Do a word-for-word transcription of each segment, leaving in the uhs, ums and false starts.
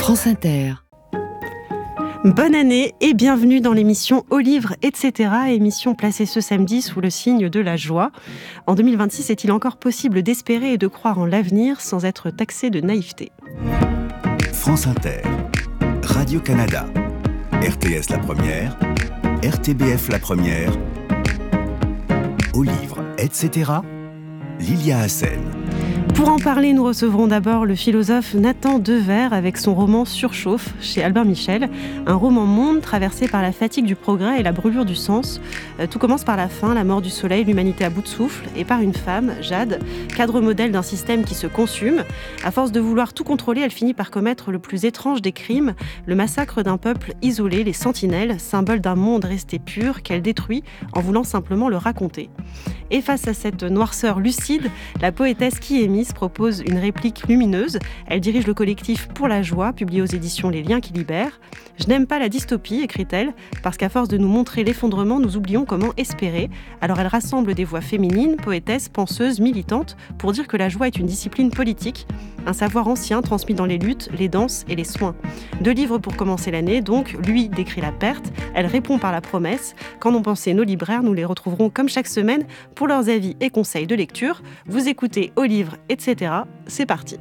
France Inter. Bonne année et bienvenue dans l'émission Au livre, et cetera, émission placée ce samedi sous le signe de la joie. En deux mille vingt-six, est-il encore possible d'espérer et de croire en l'avenir sans être taxé de naïveté ? France Inter, Radio-Canada, R T S La Première, R T B F La Première, Au livre, et cetera, Lilia Hassen. Pour en parler, nous recevrons d'abord le philosophe Nathan Dever avec son roman Surchauffe chez Albin Michel, un roman monde traversé par la fatigue du progrès et la brûlure du sens. Euh, tout commence par la faim, la mort du soleil, l'humanité à bout de souffle, et par une femme, Jade, cadre modèle d'un système qui se consume. À force de vouloir tout contrôler, elle finit par commettre le plus étrange des crimes, le massacre d'un peuple isolé, les sentinelles, symbole d'un monde resté pur qu'elle détruit en voulant simplement le raconter. Et face à cette noirceur lucide, la poétesse Kiemis propose une réplique lumineuse. Elle dirige le collectif Pour la joie, publié aux éditions Les Liens qui libèrent. « Je n'aime pas la dystopie », écrit-elle, parce qu'à force de nous montrer l'effondrement, nous oublions comment espérer. Alors elle rassemble des voix féminines, poétesses, penseuses, militantes, pour dire que la joie est une discipline politique, un savoir ancien transmis dans les luttes, les danses et les soins. Deux livres pour commencer l'année, donc. Lui décrit la perte, elle répond par la promesse. Qu'en ont pensé nos libraires, nous les retrouverons comme chaque semaine pour leurs avis et conseils de lecture. Vous écoutez Au livre, et cetera. C'est parti.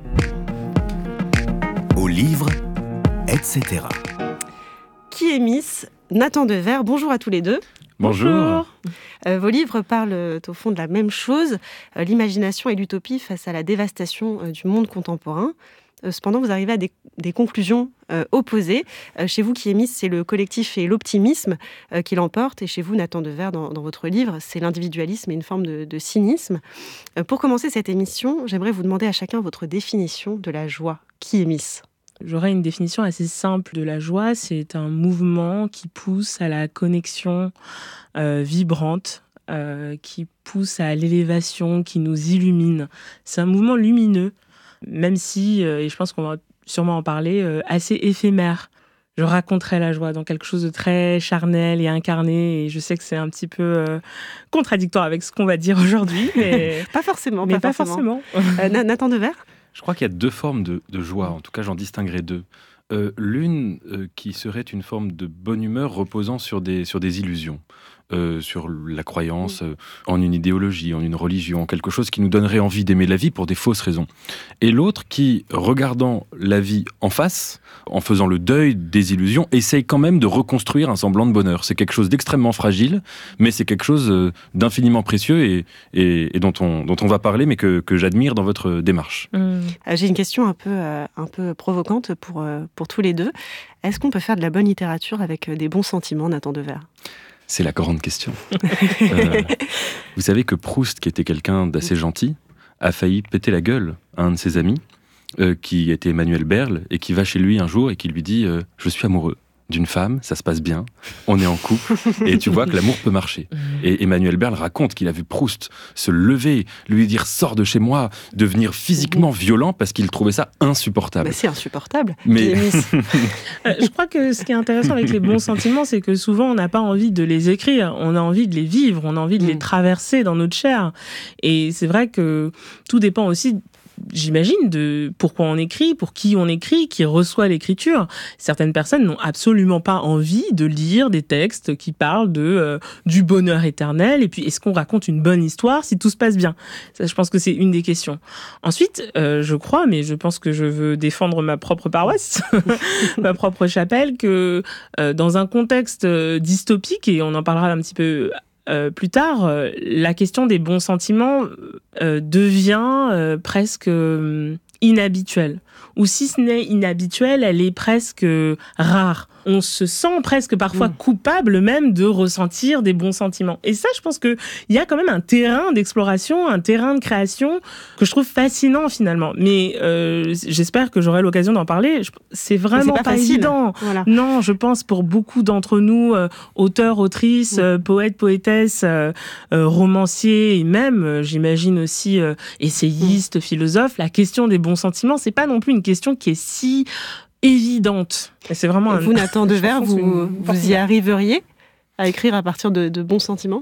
Au livre, et cetera. Kiemis, Nathan Dever, bonjour à tous les deux. Bonjour. Bonjour. Euh, vos livres parlent au fond de la même chose, euh, l'imagination et l'utopie face à la dévastation euh, du monde contemporain. Euh, cependant, vous arrivez à des, des conclusions euh, opposées. Euh, chez vous, Kiemis, c'est le collectif et l'optimisme euh, qui l'emportent. Et chez vous, Nathan Dever, dans, dans votre livre, c'est l'individualisme et une forme de, de cynisme. Euh, pour commencer cette émission, j'aimerais vous demander à chacun votre définition de la joie. Kiemis. J'aurais une définition assez simple de la joie. C'est un mouvement qui pousse à la connexion euh, vibrante, euh, qui pousse à l'élévation, qui nous illumine. C'est un mouvement lumineux, même si, euh, et je pense qu'on va sûrement en parler, euh, assez éphémère. Je raconterai la joie dans quelque chose de très charnel et incarné, et je sais que c'est un petit peu euh, contradictoire avec ce qu'on va dire aujourd'hui, mais pas forcément. Mais pas, pas forcément. forcément. euh, Nathan Dever. Je crois qu'il y a deux formes de, de joie, en tout cas j'en distinguerai deux. Euh, l'une euh, qui serait une forme de bonne humeur reposant sur des, sur des illusions, euh, sur la croyance euh, en une idéologie, en une religion, quelque chose qui nous donnerait envie d'aimer la vie pour des fausses raisons. Et l'autre qui, regardant la vie en face, en faisant le deuil des illusions, essaye quand même de reconstruire un semblant de bonheur. C'est quelque chose d'extrêmement fragile, mais c'est quelque chose euh, d'infiniment précieux et, et, et dont, on, dont on va parler, mais que, que j'admire dans votre démarche. Mmh. Euh, j'ai une question un peu, euh, un peu provocante pour, euh, pour tous les deux. Est-ce qu'on peut faire de la bonne littérature avec des bons sentiments, Nathan Dever ? C'est la grande question. euh, vous savez que Proust, qui était quelqu'un d'assez gentil, a failli péter la gueule à un de ses amis, euh, qui était Emmanuel Berle, et qui va chez lui un jour et qui lui dit euh, « Je suis amoureux d'une femme, ça se passe bien, on est en couple, et tu vois que l'amour peut marcher. » Et Emmanuel Berle raconte qu'il a vu Proust se lever, lui dire « Sors de chez moi », devenir physiquement violent parce qu'il trouvait ça insupportable. Bah c'est insupportable. Mais... euh, je crois que ce qui est intéressant avec les bons sentiments, c'est que souvent on n'a pas envie de les écrire, on a envie de les vivre, on a envie de mmh. les traverser dans notre chair. Et c'est vrai que tout dépend aussi, j'imagine, de pourquoi on écrit, pour qui on écrit, qui reçoit l'écriture. Certaines personnes n'ont absolument pas envie de lire des textes qui parlent de, euh, du bonheur éternel, et puis est-ce qu'on raconte une bonne histoire si tout se passe bien ? Ça, je pense que c'est une des questions. Ensuite, euh, je crois, mais je pense que je veux défendre ma propre paroisse, ma propre chapelle, que euh, dans un contexte euh, dystopique, et on en parlera un petit peu Euh, plus tard, euh, la question des bons sentiments euh, devient euh, presque euh, inhabituelle. Ou si ce n'est inhabituelle, elle est presque euh, rare. On se sent presque parfois mmh. coupable même de ressentir des bons sentiments. Et ça, je pense qu'il y a quand même un terrain d'exploration, un terrain de création que je trouve fascinant finalement. Mais euh, j'espère que j'aurai l'occasion d'en parler. C'est vraiment c'est pas, pas facile. évident. Voilà. Non, je pense pour beaucoup d'entre nous, euh, auteurs, autrices, mmh. euh, poètes, poétesses, euh, euh, romanciers et même, euh, j'imagine aussi, euh, essayistes, mmh. philosophes, la question des bons sentiments, c'est pas non plus une question qui est si évidente. Et c'est vraiment un... Vous, Nathan Dever, vous, vous y arriveriez à écrire à partir de, de bons sentiments ?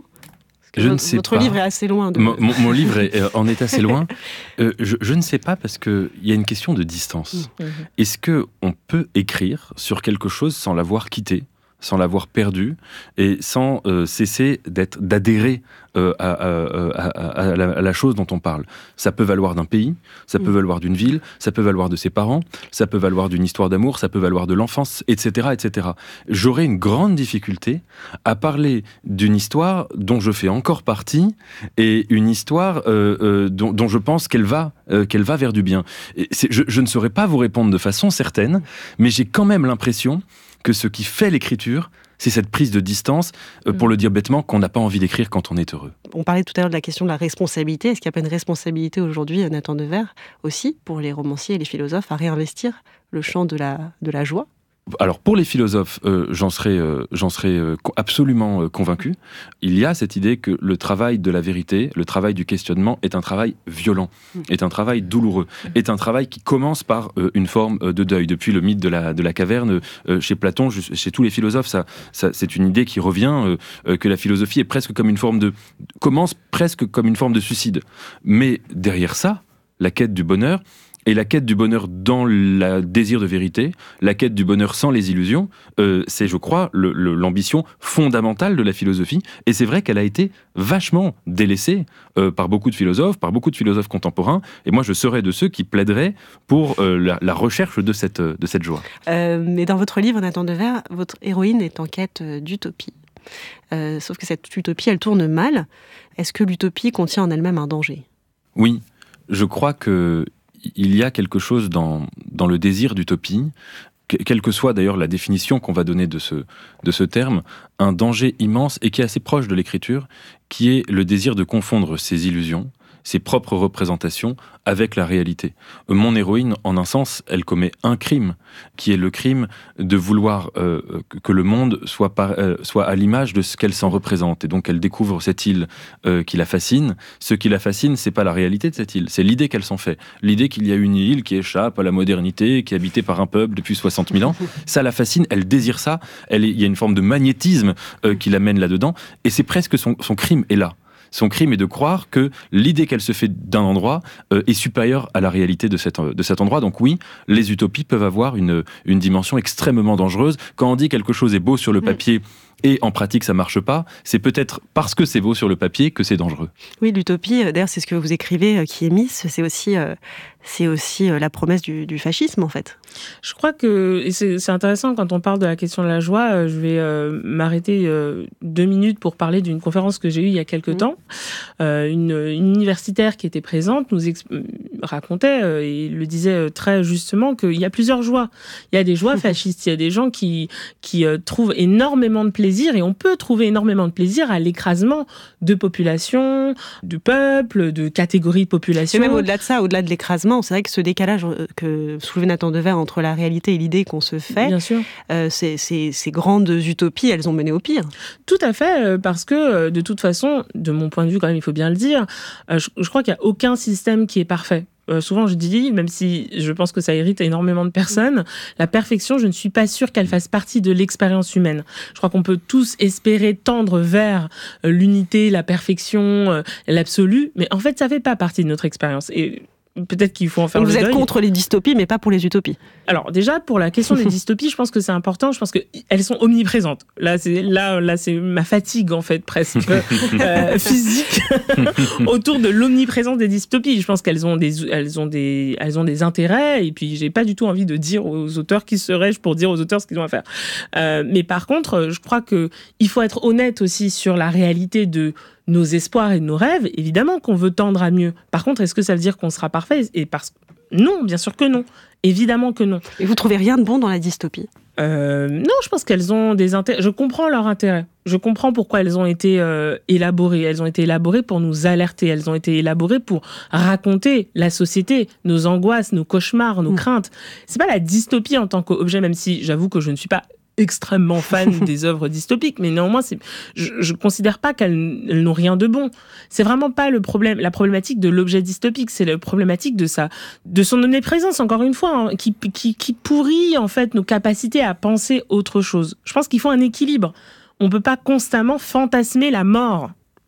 que je votre, votre livre est assez loin. De... Mon, mon, mon livre est, euh, en est assez loin. Euh, je, je ne sais pas parce qu'il y a une question de distance. Mmh. Est-ce qu'on peut écrire sur quelque chose sans l'avoir quitté, sans l'avoir perdu et sans euh, cesser d'être, d'adhérer euh, à, à, à, à, la, à la chose dont on parle. Ça peut valoir d'un pays, ça peut mmh. valoir d'une ville, ça peut valoir de ses parents, ça peut valoir d'une histoire d'amour, ça peut valoir de l'enfance, et cetera, et cetera. J'aurais une grande difficulté à parler d'une histoire dont je fais encore partie et une histoire euh, euh, dont, dont je pense qu'elle va, euh, qu'elle va vers du bien. Et c'est, je, je ne saurais pas vous répondre de façon certaine, mais j'ai quand même l'impression que ce qui fait l'écriture, c'est cette prise de distance, euh, pour le dire bêtement, qu'on n'a pas envie d'écrire quand on est heureux. On parlait tout à l'heure de la question de la responsabilité. Est-ce qu'il n'y a pas une responsabilité aujourd'hui, Nathan Devers, aussi, pour les romanciers et les philosophes, à réinvestir le champ de la, de la joie ? Alors pour les philosophes, euh, j'en serais, euh, j'en serais euh, absolument euh, convaincu. Il y a cette idée que le travail de la vérité, le travail du questionnement est un travail violent, est un travail douloureux, est un travail qui commence par euh, une forme euh, de deuil. Depuis le mythe de la, de la caverne, euh, chez Platon, chez tous les philosophes, ça, ça, c'est une idée qui revient, euh, euh, que la philosophie est presque comme une forme de... commence presque comme une forme de suicide. Mais derrière ça, la quête du bonheur, et la quête du bonheur dans le désir de vérité, la quête du bonheur sans les illusions, euh, c'est, je crois, le, le, l'ambition fondamentale de la philosophie. Et c'est vrai qu'elle a été vachement délaissée euh, par beaucoup de philosophes, par beaucoup de philosophes contemporains. Et moi, je serais de ceux qui plaideraient pour euh, la, la recherche de cette, de cette joie. Euh, mais dans votre livre, Nathan Devers, votre héroïne est en quête d'utopie. Euh, sauf que cette utopie, elle tourne mal. Est-ce que l'utopie contient en elle-même un danger ? Oui, je crois que il y a quelque chose dans, dans le désir d'utopie, quelle que soit d'ailleurs la définition qu'on va donner de ce, de ce terme, un danger immense et qui est assez proche de l'écriture, qui est le désir de confondre ses illusions, ses propres représentations avec la réalité. Mon héroïne, en un sens, elle commet un crime, qui est le crime de vouloir euh, que le monde soit, par, euh, soit à l'image de ce qu'elle s'en représente. Et donc elle découvre cette île euh, qui la fascine. Ce qui la fascine, c'est pas la réalité de cette île, c'est l'idée qu'elle s'en fait. L'idée qu'il y a une île qui échappe à la modernité, qui est habitée par un peuple depuis soixante mille ans, ça la fascine, elle désire ça, elle est, il y a une forme de magnétisme euh, qui l'amène là-dedans, et c'est presque son, son crime est là. Son crime est de croire que l'idée qu'elle se fait d'un endroit euh, est supérieure à la réalité de, cette, de cet endroit. Donc oui, les utopies peuvent avoir une, une dimension extrêmement dangereuse. Quand on dit quelque chose est beau sur le papier et en pratique ça marche pas, c'est peut-être parce que c'est beau sur le papier que c'est dangereux. Oui, l'utopie, d'ailleurs c'est ce que vous écrivez qui est Miss, c'est aussi, euh, c'est aussi euh, la promesse du, du fascisme en fait. Je crois que, et c'est, c'est intéressant quand on parle de la question de la joie, euh, je vais euh, m'arrêter euh, deux minutes pour parler d'une conférence que j'ai eue il y a quelques mmh. temps. Euh, une, une universitaire qui était présente nous exp- racontait euh, et le disait euh, très justement qu'il y a plusieurs joies. Il y a des joies fascistes, il y a des gens qui, qui euh, trouvent énormément de plaisir, et on peut trouver énormément de plaisir à l'écrasement de populations, de peuples, de catégories de population. Et même au-delà de ça, au-delà de l'écrasement, c'est vrai que ce décalage que soulevait Nathan Devers entre la réalité et l'idée qu'on se fait, Bien sûr. Euh, ces, ces, ces grandes utopies, elles ont mené au pire. Tout à fait, parce que de toute façon, de mon point de vue quand même, il faut bien le dire, je, je crois qu'il n'y a aucun système qui est parfait. Euh, souvent je dis, même si je pense que ça irrite énormément de personnes, la perfection, je ne suis pas sûre qu'elle fasse partie de l'expérience humaine. Je crois qu'on peut tous espérer tendre vers euh, l'unité, la perfection, euh, l'absolu, mais en fait ça fait pas partie de notre expérience. Et peut-être qu'il faut en faire Donc le vous deuil. êtes contre les dystopies, mais pas pour les utopies. Alors déjà, pour la question des dystopies, je pense que c'est important. Je pense qu'elles sont omniprésentes. Là, c'est, là, là, c'est ma fatigue, en fait, presque euh, physique, autour de l'omniprésence des dystopies. Je pense qu'elles ont des, elles ont des, elles ont des intérêts. Et puis, j'ai pas du tout envie de dire aux auteurs qui serais-je pour dire aux auteurs ce qu'ils ont à faire. Euh, mais par contre, je crois qu'il faut être honnête aussi sur la réalité de nos espoirs et de nos rêves. Évidemment qu'on veut tendre à mieux. Par contre, est-ce que ça veut dire qu'on sera parfait ? Et parce non, bien sûr que non. Évidemment que non. Et vous trouvez rien de bon dans la dystopie ? euh, Non, je pense qu'elles ont des intérêts. Je comprends leur intérêt. Je comprends pourquoi elles ont été euh, élaborées. Elles ont été élaborées pour nous alerter. Elles ont été élaborées pour raconter la société, nos angoisses, nos cauchemars, nos mmh. craintes. C'est pas la dystopie en tant qu'objet, même si j'avoue que je ne suis pas extrêmement fan des œuvres dystopiques, mais néanmoins, c'est, je, je considère pas qu'elles elles n'ont rien de bon. C'est vraiment pas le problème, la problématique de l'objet dystopique, c'est la problématique de sa, de son omniprésence, encore une fois, hein, qui, qui, qui pourrit, en fait, nos capacités à penser autre chose. Je pense qu'il faut un équilibre. On peut pas constamment fantasmer la mort.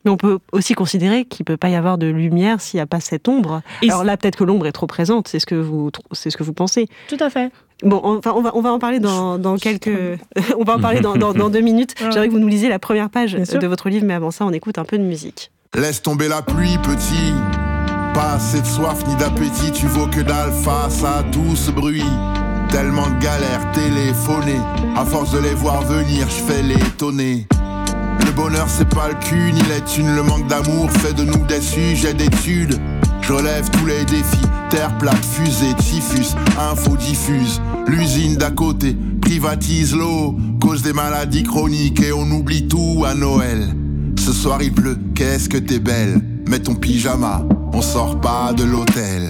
Mais on peut aussi considérer qu'il ne peut pas y avoir de lumière s'il n'y a pas cette ombre. Et Alors là, peut-être que l'ombre est trop présente, c'est ce que vous, c'est ce que vous pensez. Tout à fait. Bon, enfin, on va, on va en parler dans, dans quelques... on va en parler dans, dans, dans deux minutes. Ouais. J'aimerais que vous nous lisiez la première page de votre livre, mais avant ça, on écoute un peu de musique. Laisse tomber la pluie, petit. Pas assez de soif ni d'appétit, tu vaux que dalle face à tout ce bruit. Tellement de galères téléphonées, à force de les voir venir, je fais l'étonner. Le bonheur c'est pas le cul ni les thunes, le manque d'amour fait de nous des sujets d'études. Je relève tous les défis, terre plate, fusée, typhus, info diffuse. L'usine d'à côté privatise l'eau, cause des maladies chroniques et on oublie tout à Noël. Ce soir il pleut, qu'est-ce que t'es belle, mets ton pyjama, on sort pas de l'hôtel.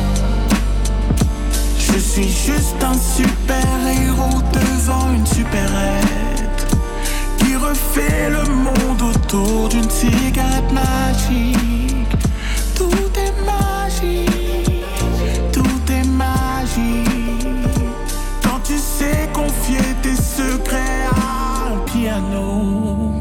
Je suis juste un super-héros devant une supérette qui refait le monde autour d'une cigarette magique. Tout est magique, tout est magique. Quand tu sais confier tes secrets à un piano.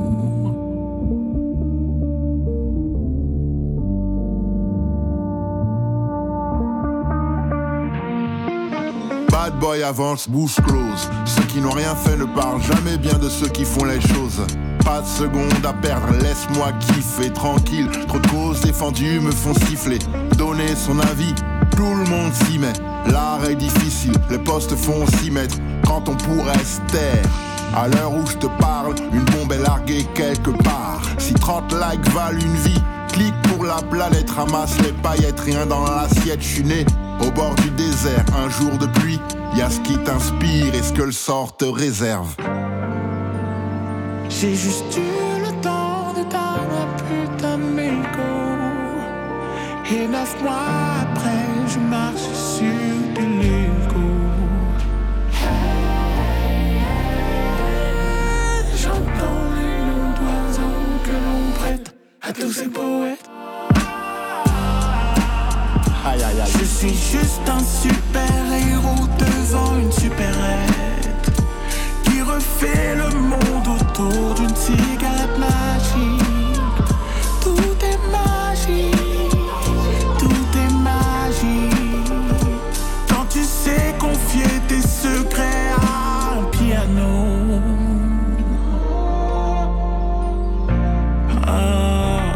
Bad boy avance, bouche close. Ceux qui n'ont rien fait ne parlent jamais bien de ceux qui font les choses. Pas de seconde à perdre, laisse-moi kiffer tranquille. Trop de causes défendues me font siffler. Donner son avis, tout le monde s'y met. L'art est difficile, les postes font s'y mettre. Quand on pourrait se taire, à l'heure où je te parle, une bombe est larguée quelque part. Si trente likes valent une vie, clique pour la planète, ramasse les paillettes, rien dans l'assiette. Je suis né au bord du désert, un jour de pluie. Y'a ce qui t'inspire et ce que le sort te réserve. J'ai juste eu le temps de t'avoir putain mégo. Et neuf mois après, je marche sur de l'ego. J'entends les noms d'oiseaux que l'on prête à tous ces poètes. Aïe, aïe, aïe. Je suis juste un super-héros devant une supérette qui refait le monde autour d'une cigarette magique. Tout est magique, tout est magique. Quand tu sais confier tes secrets à un piano. Ah.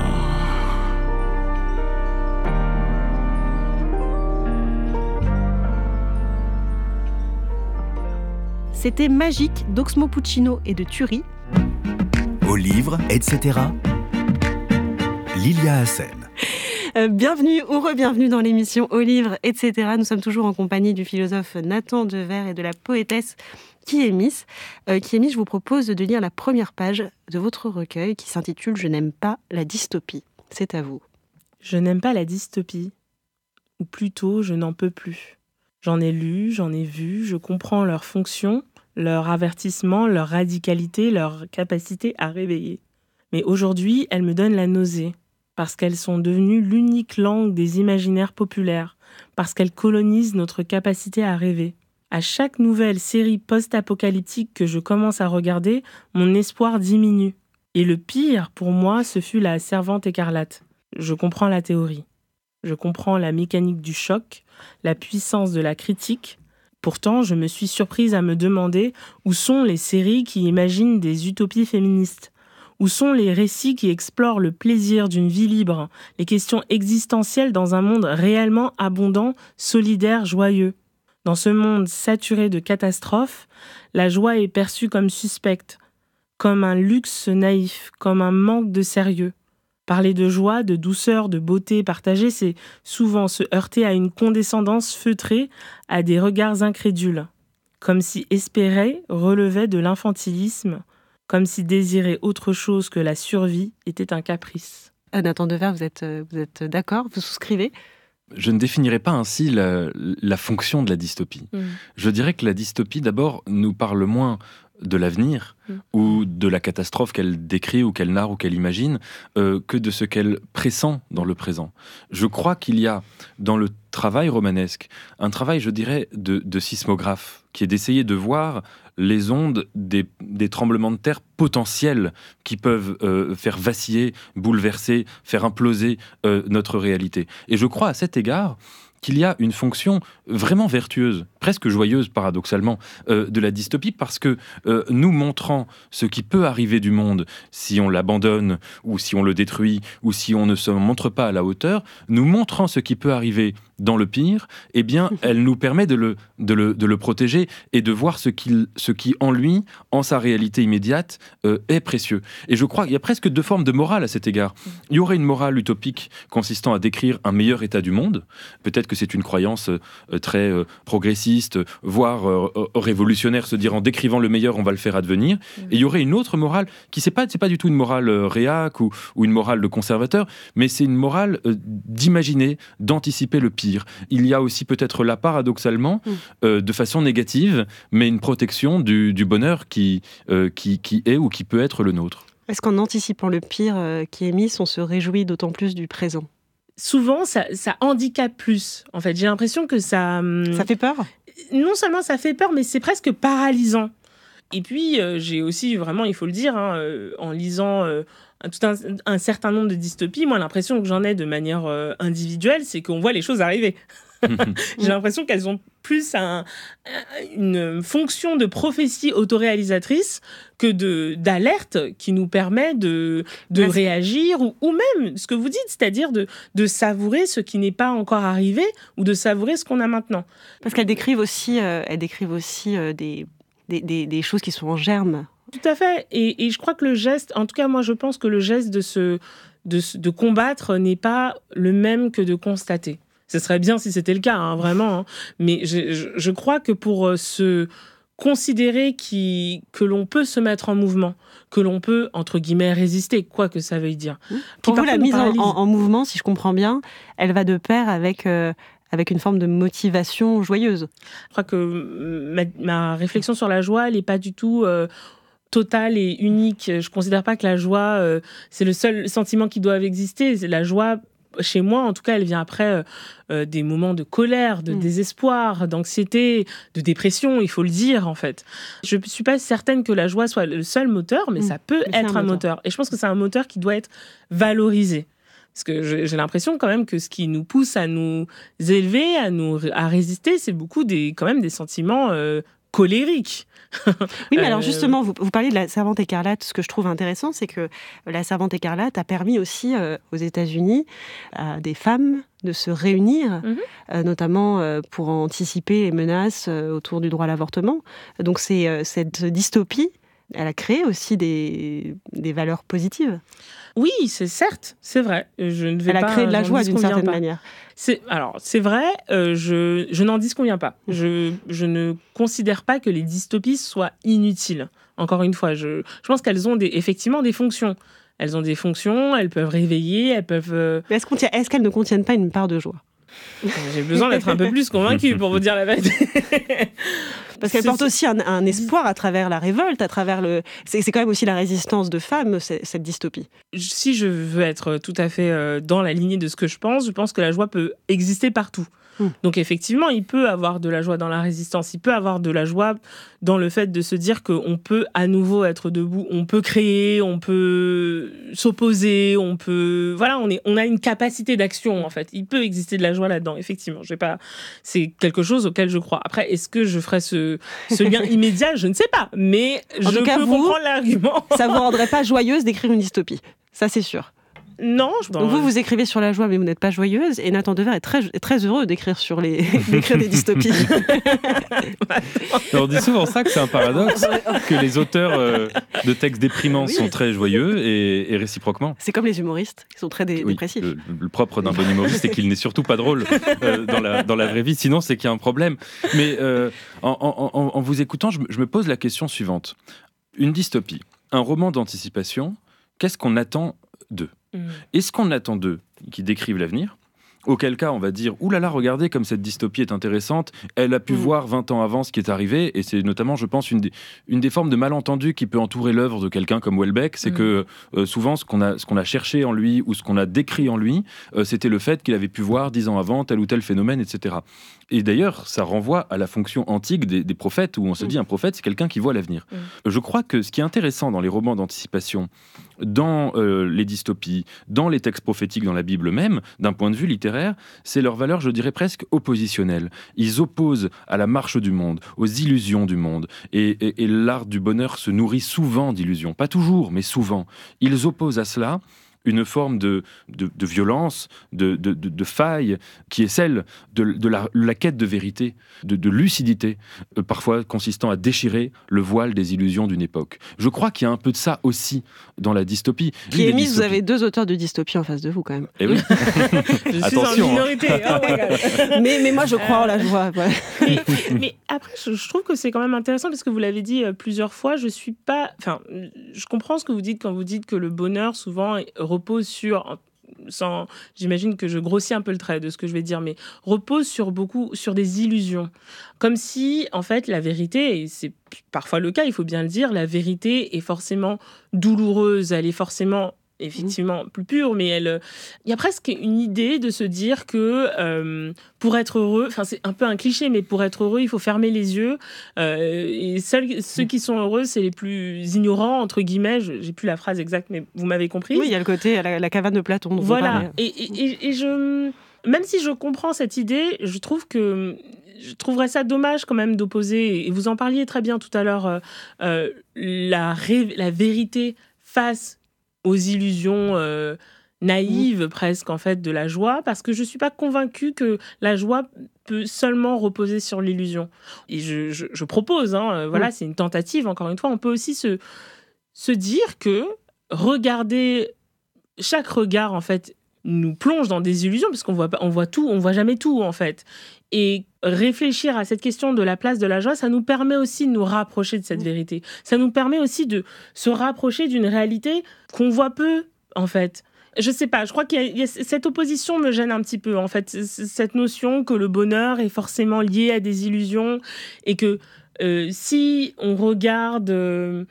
C'était Magique d'Oxmo Puccino et de Thury. Au livre, et cetera. Lilia Hassen. Euh, bienvenue ou re-bienvenue dans l'émission Au livre, et cetera. Nous sommes toujours en compagnie du philosophe Nathan Dever et de la poétesse Kiémis. Euh, Kiémis, je vous propose de lire la première page de votre recueil qui s'intitule « Je n'aime pas la dystopie ». C'est à vous. Je n'aime pas la dystopie, ou plutôt je n'en peux plus. J'en ai lu, j'en ai vu, je comprends leur fonction, leur avertissement, leur radicalité, leur capacité à réveiller. Mais aujourd'hui, elles me donnent la nausée, parce qu'elles sont devenues l'unique langue des imaginaires populaires, parce qu'elles colonisent notre capacité à rêver. À chaque nouvelle série post-apocalyptique que je commence à regarder, mon espoir diminue. Et le pire, pour moi, ce fut la Servante écarlate. Je comprends la théorie. Je comprends la mécanique du choc, la puissance de la critique. Pourtant, je me suis surprise à me demander où sont les séries qui imaginent des utopies féministes. Où sont les récits qui explorent le plaisir d'une vie libre, les questions existentielles dans un monde réellement abondant, solidaire, joyeux. Dans ce monde saturé de catastrophes, la joie est perçue comme suspecte, comme un luxe naïf, comme un manque de sérieux. Parler de joie, de douceur, de beauté partagée, c'est souvent se heurter à une condescendance feutrée, à des regards incrédules. Comme si espérer relevait de l'infantilisme, comme si désirer autre chose que la survie était un caprice. Euh, Nathan Dever, vous êtes, vous êtes d'accord? Vous souscrivez? Je ne définirais pas ainsi la, la fonction de la dystopie. Mmh. Je dirais que la dystopie, d'abord, nous parle moins de l'avenir mmh. ou de la catastrophe qu'elle décrit ou qu'elle narre ou qu'elle imagine euh, que de ce qu'elle pressent dans le présent. Je crois qu'il y a dans le travail romanesque un travail, je dirais, de, de sismographe, qui est d'essayer de voir les ondes des, des tremblements de terre potentiels qui peuvent euh, faire vaciller, bouleverser, faire imploser euh, notre réalité. Et je crois à cet égard qu'il y a une fonction vraiment vertueuse, presque joyeuse paradoxalement, euh, de la dystopie, parce que euh, nous montrant ce qui peut arriver du monde si on l'abandonne, ou si on le détruit, ou si on ne se montre pas à la hauteur, nous montrant ce qui peut arriver dans le pire, eh bien, elle nous permet de le, de le, de le protéger et de voir ce qui, ce qui, en lui, en sa réalité immédiate, euh, est précieux. Et je crois qu'il y a presque deux formes de morale à cet égard. Il y aurait une morale utopique consistant à décrire un meilleur état du monde. Peut-être que c'est une croyance euh, très euh, progressiste, voire euh, révolutionnaire, se dire en décrivant le meilleur, on va le faire advenir. Mmh. Et il y aurait une autre morale qui, c'est pas, c'est pas du tout une morale euh, réac ou, ou une morale de conservateur, mais c'est une morale euh, d'imaginer, d'anticiper le pire. Il y a aussi peut-être là, paradoxalement, mmh. euh, de façon négative, mais une protection du, du bonheur qui, euh, qui, qui est ou qui peut être le nôtre. Est-ce qu'en anticipant le pire euh, qui est mis, on se réjouit d'autant plus du présent ? Souvent, ça, ça handicape plus. En fait, j'ai l'impression que ça... Hum, ça fait peur ? Non seulement ça fait peur, mais c'est presque paralysant. Et puis, euh, j'ai aussi, vraiment, il faut le dire, hein, euh, en lisant... Euh, tout un, un certain nombre de dystopies, moi l'impression que j'en ai de manière euh, individuelle, c'est qu'on voit les choses arriver. J'ai l'impression qu'elles ont plus un, une fonction de prophétie autoréalisatrice que de, d'alerte qui nous permet de, de réagir ou, ou même ce que vous dites, c'est-à-dire de, de savourer ce qui n'est pas encore arrivé ou de savourer ce qu'on a maintenant. Parce qu'elles décrivent aussi, euh, elles décrivent aussi euh, des, des, des, des choses qui sont en germe. Tout à fait. Et, et je crois que le geste, en tout cas, moi, je pense que le geste de, se, de, de combattre n'est pas le même que de constater. Ce serait bien si c'était le cas, hein, vraiment. Hein. Mais je, je, je crois que pour se considérer qui, que l'on peut se mettre en mouvement, que l'on peut, entre guillemets, résister, quoi que ça veuille dire. Pour vous, la mise en, en mouvement, si je comprends bien, elle va de pair avec... Euh... avec une forme de motivation joyeuse. Je crois que ma, ma réflexion sur la joie, elle n'est pas du tout euh, totale et unique. Je ne considère pas que la joie, euh, c'est le seul sentiment qui doit exister. C'est la joie, chez moi, en tout cas, elle vient après euh, des moments de colère, de mmh. désespoir, d'anxiété, de dépression, il faut le dire, en fait. Je ne suis pas certaine que la joie soit le seul moteur, mais mmh. ça peut mais être un moteur. moteur. Et je pense que c'est un moteur qui doit être valorisé. Parce que j'ai l'impression quand même que ce qui nous pousse à nous élever, à nous à résister, c'est beaucoup des quand même des sentiments euh, colériques. Oui, mais alors justement, vous, vous parlez de la Servante écarlate. Ce que je trouve intéressant, c'est que la Servante écarlate a permis aussi euh, aux États-Unis à des femmes de se réunir, mmh. euh, notamment euh, pour anticiper les menaces euh, autour du droit à l'avortement. Donc c'est euh, cette dystopie. Elle a créé aussi des, des valeurs positives. Oui, c'est certes, c'est vrai. Je ne vais Elle pas, a créé de la joie d'une certaine pas. manière. C'est, alors, c'est vrai, euh, je, je n'en disconviens pas. Je, je ne considère pas que les dystopies soient inutiles. Encore une fois, je, je pense qu'elles ont des, effectivement des fonctions. Elles ont des fonctions, elles peuvent réveiller, elles peuvent... Euh... Mais est-ce, qu'on tient, est-ce qu'elles ne contiennent pas une part de joie ? J'ai besoin d'être un peu plus convaincue pour vous dire la vérité. Parce qu'elle porte aussi un, un espoir à travers la révolte, à travers le... C'est, c'est quand même aussi la résistance de femmes, cette dystopie. Si je veux être tout à fait dans la lignée de ce que je pense, je pense que la joie peut exister partout. Mmh. Donc effectivement, il peut avoir de la joie dans la résistance, il peut avoir de la joie dans le fait de se dire qu'on peut à nouveau être debout, on peut créer, on peut s'opposer, on peut... Voilà, on, est, on a une capacité d'action en fait. Il peut exister de la joie là-dedans, effectivement. J'ai pas... C'est quelque chose auquel je crois. Après, est-ce que je ferais ce, ce lien immédiat ? Je ne sais pas, mais en je tout cas, peux vous, comprendre l'argument. Ça ne vous rendrait pas joyeuse d'écrire une dystopie, ça c'est sûr. Non, je Donc vous, vous écrivez sur la joie, mais vous n'êtes pas joyeuse. Et Nathan Dever est très, très heureux d'écrire, sur les, d'écrire des dystopies. On dit souvent ça, que c'est un paradoxe, que les auteurs euh, de textes déprimants oui. sont très joyeux et, et réciproquement. C'est comme les humoristes, qui sont très dé- oui, dépressifs. Le, le propre d'un bon humoriste, c'est qu'il n'est surtout pas drôle euh, dans, la, dans la vraie vie. Sinon, c'est qu'il y a un problème. Mais euh, en, en, en, en vous écoutant, je, je me pose la question suivante. Une dystopie, un roman d'anticipation, qu'est-ce qu'on attend d'eux ? Mmh. Est-ce qu'on attend d'eux qu'ils décrivent l'avenir ? Auquel cas, on va dire, oulala, regardez comme cette dystopie est intéressante, elle a pu mmh. voir vingt ans avant ce qui est arrivé, et c'est notamment, je pense, une des, une des formes de malentendu qui peut entourer l'œuvre de quelqu'un comme Houellebecq, c'est mmh. que euh, souvent, ce qu'on, a, ce qu'on a cherché en lui, ou ce qu'on a décrit en lui, euh, c'était le fait qu'il avait pu voir dix ans avant tel ou tel phénomène, et cetera. Et d'ailleurs, ça renvoie à la fonction antique des, des prophètes, où on se mmh. dit, un prophète, c'est quelqu'un qui voit l'avenir. Mmh. Je crois que ce qui est intéressant dans les romans d'anticipation, dans euh, les dystopies, dans les textes prophétiques, dans la Bible même, d'un point de vue littéraire, c'est leur valeur, je dirais presque oppositionnelle. Ils opposent à la marche du monde, aux illusions du monde. Et, et, et l'art du bonheur se nourrit souvent d'illusions. Pas toujours, mais souvent. Ils opposent à cela une forme de, de, de violence, de, de, de, de faille, qui est celle de, de la, la quête de vérité, de, de lucidité, euh, parfois consistant à déchirer le voile des illusions d'une époque. Je crois qu'il y a un peu de ça aussi dans la dystopie. Clémy, vous avez deux auteurs de dystopie en face de vous quand même. Eh oui. Je suis en minorité. Oh my God. mais, mais moi je crois en la joie. Ouais. mais, mais après, je, je trouve que c'est quand même intéressant parce que vous l'avez dit euh, plusieurs fois, je suis pas... Enfin, je comprends ce que vous dites quand vous dites que le bonheur souvent repose sur, sans, j'imagine que je grossis un peu le trait de ce que je vais dire, mais repose sur beaucoup, sur des illusions. Comme si, en fait, la vérité, et c'est parfois le cas, il faut bien le dire, la vérité est forcément douloureuse, elle est forcément effectivement plus pure, mais elle, il y a presque une idée de se dire que euh, pour être heureux, enfin c'est un peu un cliché, mais pour être heureux, il faut fermer les yeux. Euh, et seuls ceux qui sont heureux, c'est les plus ignorants entre guillemets. Je, j'ai plus la phrase exacte, mais vous m'avez compris. Oui, il y a le côté la, la cavane de Platon. Voilà. Et, et, et je, même si je comprends cette idée, je trouve que je trouverais ça dommage quand même d'opposer. Et vous en parliez très bien tout à l'heure, euh, euh, la, ré, la vérité face aux illusions euh, naïves mmh. presque en fait de la joie, parce que je suis pas convaincue que la joie peut seulement reposer sur l'illusion. Et je, je, je propose, hein, euh, voilà, mmh. c'est une tentative. Encore une fois, on peut aussi se se dire que regarder chaque regard en fait nous plonge dans des illusions, parce qu'on voit on voit tout, on voit jamais tout en fait. Et réfléchir à cette question de la place de la joie, ça nous permet aussi de nous rapprocher de cette vérité. Ça nous permet aussi de se rapprocher d'une réalité qu'on voit peu, en fait. Je sais pas, je crois qu'il y a, il y a cette opposition me gêne un petit peu, en fait. Cette notion que le bonheur est forcément lié à des illusions et que euh, si on regarde... Euh,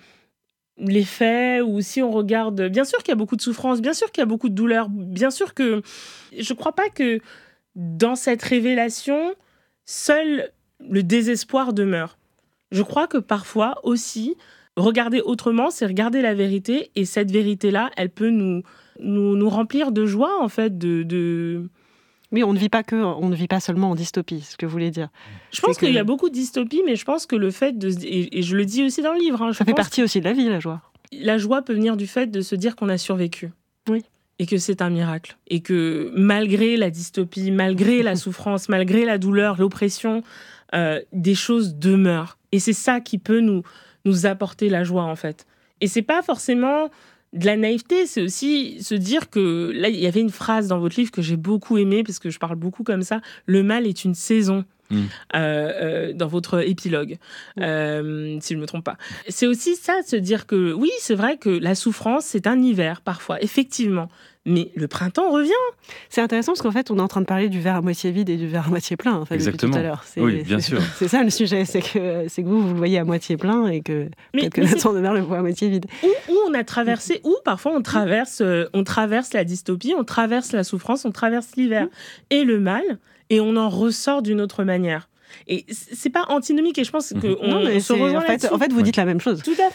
les faits, ou si on regarde... Bien sûr qu'il y a beaucoup de souffrance, bien sûr qu'il y a beaucoup de douleur, bien sûr que... Je crois pas que dans cette révélation, seul le désespoir demeure. Je crois que parfois aussi, regarder autrement, c'est regarder la vérité, et cette vérité-là, elle peut nous, nous, nous remplir de joie, en fait, de... de... Oui, on ne vit pas que, on ne vit pas seulement en dystopie, c'est ce que vous voulez dire. Je pense c'est qu'il que... y a beaucoup de dystopie, mais je pense que le fait de... Et, et je le dis aussi dans le livre. Hein, je Ça fait pense partie aussi de la vie, la joie. La joie peut venir du fait de se dire qu'on a survécu. Oui. Et que c'est un miracle. Et que malgré la dystopie, malgré la souffrance, malgré la douleur, l'oppression, euh, des choses demeurent. Et c'est ça qui peut nous, nous apporter la joie, en fait. Et c'est pas forcément... de la naïveté, c'est aussi se dire que... Là, il y avait une phrase dans votre livre que j'ai beaucoup aimée, parce que je parle beaucoup comme ça. Le mal est une saison. Mmh. Euh, euh, dans votre épilogue, mmh. euh, si je ne me trompe pas. C'est aussi ça, de se dire que oui, c'est vrai que la souffrance, c'est un hiver, parfois, effectivement. Mais le printemps revient. C'est intéressant parce qu'en fait, on est en train de parler du verre à moitié vide et du verre à moitié plein. En fait, exactement. Depuis tout à l'heure. C'est, oui, bien c'est, sûr. C'est ça le sujet, c'est que, c'est que vous, vous le voyez à moitié plein et que mais, peut-être que Nathan Devers le voit à moitié vide. Où, où on a traversé, où parfois on traverse, euh, on traverse la dystopie, on traverse la souffrance, on traverse l'hiver mmh. et le mal, et on en ressort d'une autre manière. Et c'est pas antinomique, et je pense qu'on on se rejoint en fait, en fait, vous ouais. dites la même chose. Tout à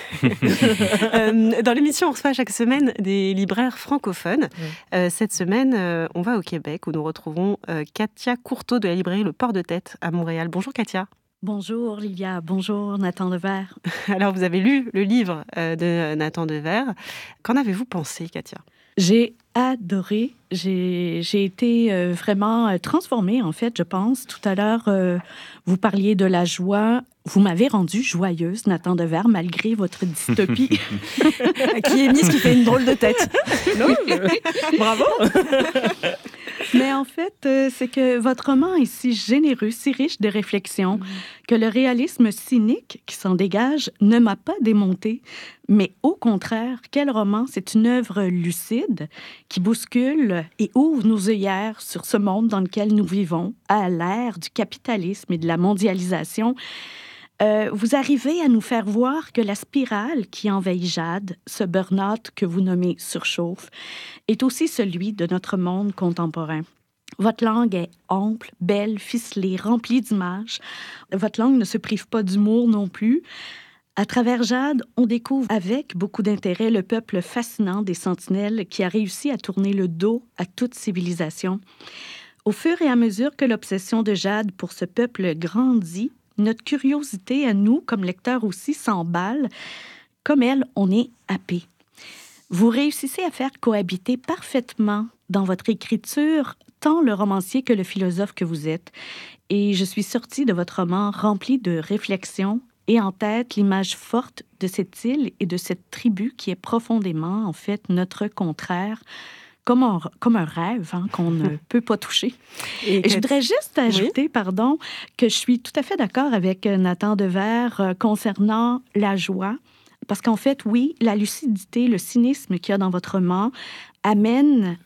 fait. euh, dans l'émission, on reçoit chaque semaine des libraires francophones. Ouais. Euh, cette semaine, euh, on va au Québec où nous retrouvons euh, Katia Courteau de la librairie Le Port de Tête à Montréal. Bonjour Katia. Bonjour Lilia, bonjour Nathan Devers. Alors vous avez lu le livre euh, de Nathan Devers. Qu'en avez-vous pensé, Katia ? J'ai adoré. J'ai, j'ai été euh, vraiment euh, transformée, en fait, je pense. Tout à l'heure, euh, vous parliez de la joie. Vous m'avez rendue joyeuse, Nathan Devers, malgré votre dystopie. Qui est mise, qui fait une drôle de tête. Non, mais... bravo. Mais en fait, euh, c'est que votre roman est si généreux, si riche de réflexions, mmh. que le réalisme cynique qui s'en dégage ne m'a pas démonté. Mais au contraire, quel roman, c'est une œuvre lucide qui bouscule et ouvre nos œillères sur ce monde dans lequel nous vivons, à l'ère du capitalisme et de la mondialisation. Euh, vous arrivez à nous faire voir que la spirale qui envahit Jade, ce burn-out que vous nommez surchauffe, est aussi celui de notre monde contemporain. Votre langue est ample, belle, ficelée, remplie d'images. Votre langue ne se prive pas d'humour non plus. À travers Jade, on découvre avec beaucoup d'intérêt le peuple fascinant des Sentinelles qui a réussi à tourner le dos à toute civilisation. Au fur et à mesure que l'obsession de Jade pour ce peuple grandit, notre curiosité à nous, comme lecteurs aussi, s'emballe. Comme elle, on est happé. Vous réussissez à faire cohabiter parfaitement dans votre écriture tant le romancier que le philosophe que vous êtes. Et je suis sortie de votre roman rempli de réflexions et en tête l'image forte de cette île et de cette tribu qui est profondément, en fait, notre contraire. Comme un, comme un rêve hein, qu'on ne peut pas toucher. Et, et je voudrais juste ajouter, oui? pardon, que je suis tout à fait d'accord avec Nathan Devers euh, concernant la joie. Parce qu'en fait, oui, la lucidité, le cynisme qu'il y a dans votre roman amène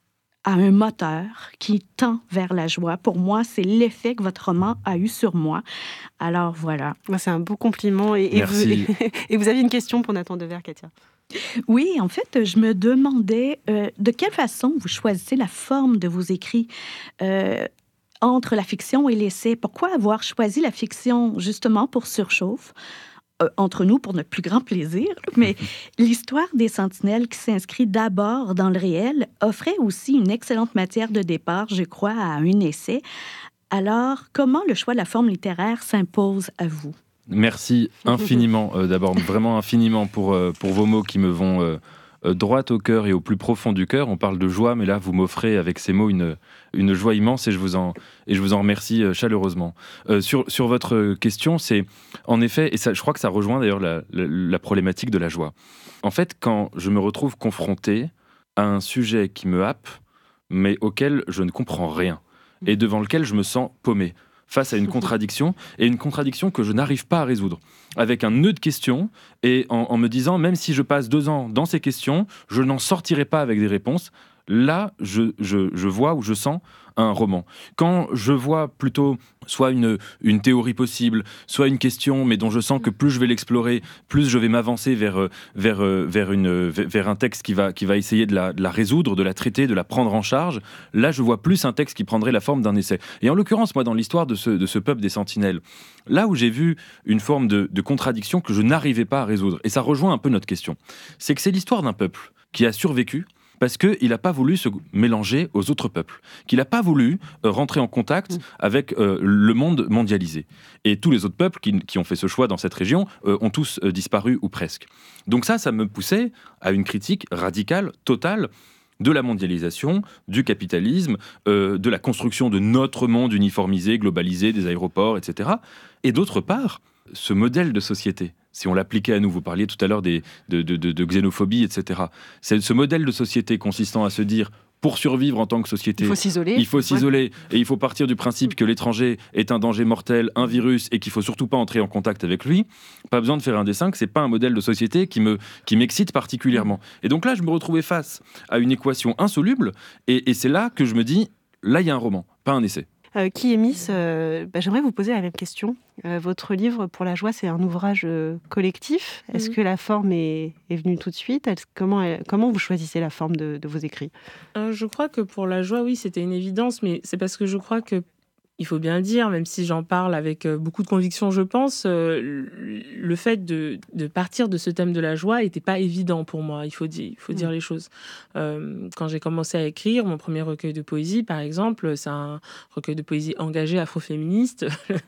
à un moteur qui tend vers la joie. Pour moi, c'est l'effet que votre roman a eu sur moi. Alors, voilà. C'est un beau compliment. Et, et, vous, et, et vous avez une question pour Nathan Devers, Katia? Oui, en fait, je me demandais euh, de quelle façon vous choisissez la forme de vos écrits euh, entre la fiction et l'essai. Pourquoi avoir choisi la fiction justement pour Surchauffe, euh, entre nous pour notre plus grand plaisir, mais l'histoire des Sentinelles qui s'inscrit d'abord dans le réel offrait aussi une excellente matière de départ, je crois, à un essai. Alors, comment le choix de la forme littéraire s'impose à vous? Merci infiniment, euh, d'abord vraiment infiniment pour, euh, pour vos mots qui me vont euh, euh, droit au cœur et au plus profond du cœur. On parle de joie, mais là vous m'offrez avec ces mots une, une joie immense et je vous en, et je vous en remercie euh, chaleureusement. Euh, sur, sur votre question, c'est en effet, et ça, je crois que ça rejoint d'ailleurs la, la, la problématique de la joie. En fait, quand je me retrouve confronté à un sujet qui me happe, mais auquel je ne comprends rien, et devant lequel je me sens paumé, face à une contradiction, et une contradiction que je n'arrive pas à résoudre, avec un nœud de questions, et en, en me disant, même si je passe deux ans dans ces questions, je n'en sortirai pas avec des réponses. Là, je, je, je vois ou je sens un roman. Quand je vois plutôt soit une, une théorie possible, soit une question, mais dont je sens que plus je vais l'explorer, plus je vais m'avancer vers, vers, vers, une, vers un texte qui va, qui va essayer de la, de la résoudre, de la traiter, de la prendre en charge, là, je vois plus un texte qui prendrait la forme d'un essai. Et en l'occurrence, moi, dans l'histoire de ce, de ce peuple des Sentinelles, là où j'ai vu une forme de, de contradiction que je n'arrivais pas à résoudre, et ça rejoint un peu notre question, c'est que c'est l'histoire d'un peuple qui a survécu, parce qu'il n'a pas voulu se mélanger aux autres peuples, qu'il n'a pas voulu euh, rentrer en contact avec euh, le monde mondialisé. Et tous les autres peuples qui, qui ont fait ce choix dans cette région euh, ont tous euh, disparu ou presque. Donc ça, ça me poussait à une critique radicale, totale, de la mondialisation, du capitalisme, euh, de la construction de notre monde uniformisé, globalisé, des aéroports, et cetera. Et d'autre part, ce modèle de société, si on l'appliquait à nous, vous parliez tout à l'heure des, de, de, de, de xénophobie, et cetera. C'est ce modèle de société consistant à se dire, pour survivre en tant que société, il faut s'isoler, il faut s'isoler ouais. et il faut partir du principe que l'étranger est un danger mortel, un virus, et qu'il faut surtout pas entrer en contact avec lui. Pas besoin de faire un dessin, que c'est pas un modèle de société qui me qui m'excite particulièrement. Et donc là, je me retrouvais face à une équation insoluble, et, et c'est là que je me dis, là, il y a un roman, pas un essai. Euh, qui est Miss euh, bah, J'aimerais vous poser la même question. Euh, votre livre Pour la joie, c'est un ouvrage euh, collectif. Est-ce mmh. que la forme est, est venue tout de suite? Est-ce, comment, elle, comment vous choisissez la forme de, de vos écrits? euh, Je crois que Pour la joie, oui, c'était une évidence, mais c'est parce que je crois que, il faut bien le dire, même si j'en parle avec beaucoup de conviction, je pense, euh, le fait de, de partir de ce thème de la joie n'était pas évident pour moi, il faut dire, il faut mmh. dire les choses. Euh, quand j'ai commencé à écrire, mon premier recueil de poésie, par exemple, c'est un recueil de poésie engagé afroféministe.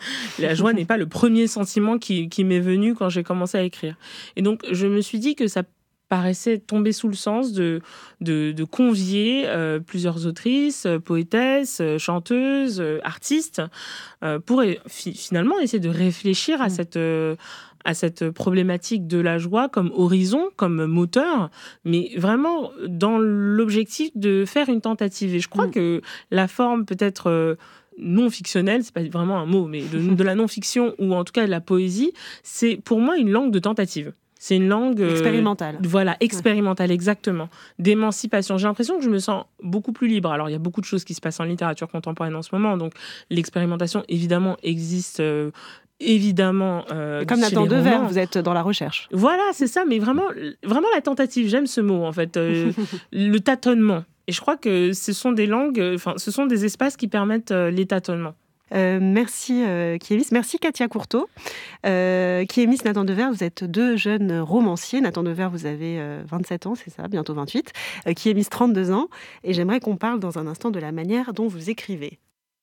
La joie n'est pas le premier sentiment qui, qui m'est venu quand j'ai commencé à écrire. Et donc, je me suis dit que ça paraissait tomber sous le sens de, de, de convier euh, plusieurs autrices, poétesses, chanteuses, euh, artistes, euh, pour euh, fi- finalement essayer de réfléchir à, mmh. cette, euh, à cette problématique de la joie comme horizon, comme moteur, mais vraiment dans l'objectif de faire une tentative. Et je crois mmh. que la forme peut-être... Euh, non fictionnelle, c'est pas vraiment un mot, mais de, de la non-fiction ou en tout cas de la poésie, c'est pour moi une langue de tentative. C'est une langue... Euh, expérimentale. Voilà, expérimentale, ouais. Exactement. D'émancipation. J'ai l'impression que je me sens beaucoup plus libre. Alors, il y a beaucoup de choses qui se passent en littérature contemporaine en ce moment, donc l'expérimentation, évidemment, existe... Euh, évidemment euh, comme Nathan Dever, vous êtes dans la recherche. Voilà, c'est ça, mais vraiment, vraiment la tentative, j'aime ce mot, en fait. Euh, le tâtonnement. Et je crois que ce sont des langues, enfin, ce sont des espaces qui permettent euh, les tâtonnements. Euh, merci euh, Kiemis, merci Katia Courteau. Euh, Kiemis, Nathan Dever, vous êtes deux jeunes romanciers. Nathan Dever, vous avez euh, vingt-sept ans, c'est ça, bientôt vingt-huit. Euh, Kiemis, trente-deux ans. Et j'aimerais qu'on parle dans un instant de la manière dont vous écrivez.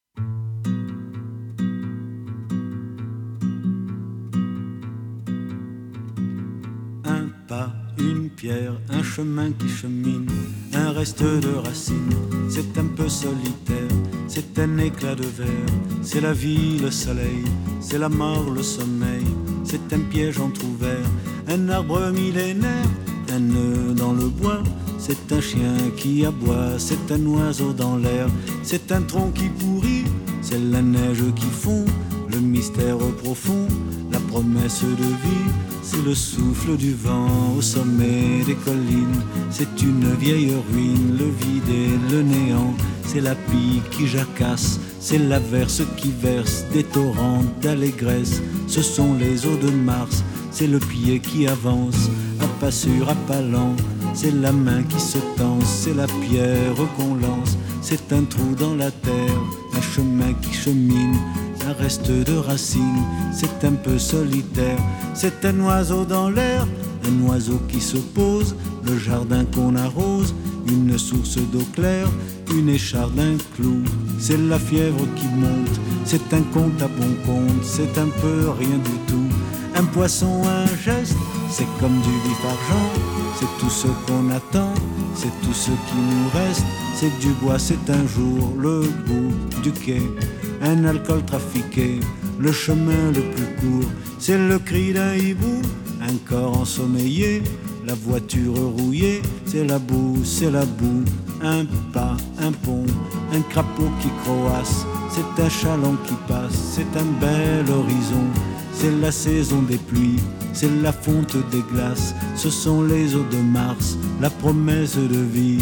Un pas, une pierre, un chemin qui chemine, un reste de racines, c'est un peu solitaire, c'est un éclat de verre, c'est la vie, le soleil, c'est la mort, le sommeil, c'est un piège entrouvert, un arbre millénaire, un nœud dans le bois, c'est un chien qui aboie, c'est un oiseau dans l'air, c'est un tronc qui pourrit, c'est la neige qui fond, le mystère profond, la promesse de vie, c'est le souffle du vent au sommet des collines, c'est une vieille ruine, le vide et le néant, c'est la pie qui jacasse, c'est l'averse qui verse des torrents d'allégresse, ce sont les eaux de Mars, c'est le pied qui avance, à pas sûr, à pas lent, c'est la main qui se tense, c'est la pierre qu'on lance, c'est un trou dans la terre, un chemin qui chemine, un reste de racines, c'est un peu solitaire, c'est un oiseau dans l'air, un oiseau qui se pose, le jardin qu'on arrose, une source d'eau claire, une écharde, un clou, c'est la fièvre qui monte, c'est un conte à bon compte, c'est un peu rien du tout, un poisson, un geste, c'est comme du vif argent, c'est tout ce qu'on attend, c'est tout ce qui nous reste, c'est du bois, c'est un jour, le bout du quai, un alcool trafiqué, le chemin le plus court, c'est le cri d'un hibou, un corps ensommeillé, la voiture rouillée, c'est la boue, c'est la boue, un pas, un pont, un crapaud qui croasse, c'est un chaland qui passe, c'est un bel horizon, c'est la saison des pluies, c'est la fonte des glaces, ce sont les eaux de Mars, la promesse de vie.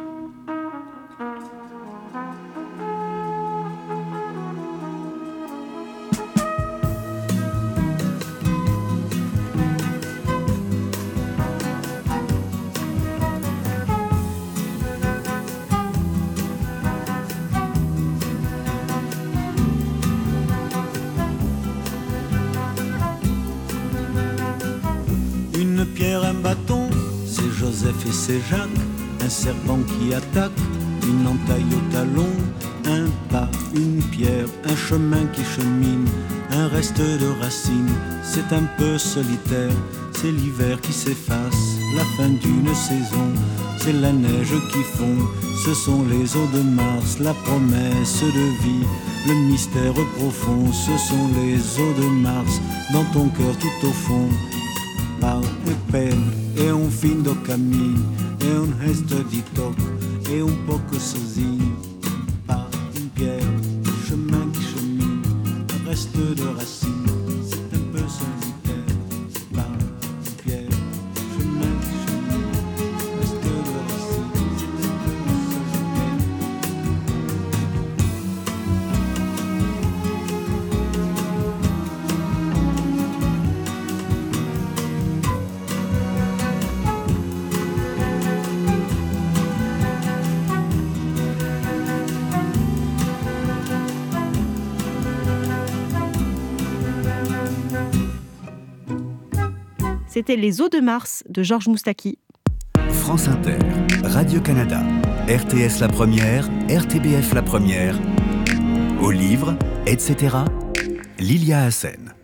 Et c'est Jacques, un serpent qui attaque, une entaille au talon, un pas, une pierre, un chemin qui chemine, un reste de racines, c'est un peu solitaire, c'est l'hiver qui s'efface, la fin d'une saison, c'est la neige qui fond, ce sont les eaux de Mars, la promesse de vie, le mystère profond, ce sont les eaux de Mars, dans ton cœur tout au fond. Pau e peine e um fim do caminho, é um resto de toque, é um pouco sozinho. Pas une pierre, chemin qui chemine, un reste de racines, c'est un peu solitaire. Pas une pierre, chemin qui chemine, un reste de racines, c'est un peu solitaire. C'était Les eaux de Mars de Georges Moustaki. France Inter, Radio-Canada, R T S La Première, R T B F La Première, au livre, et cetera. Lilia Hassen.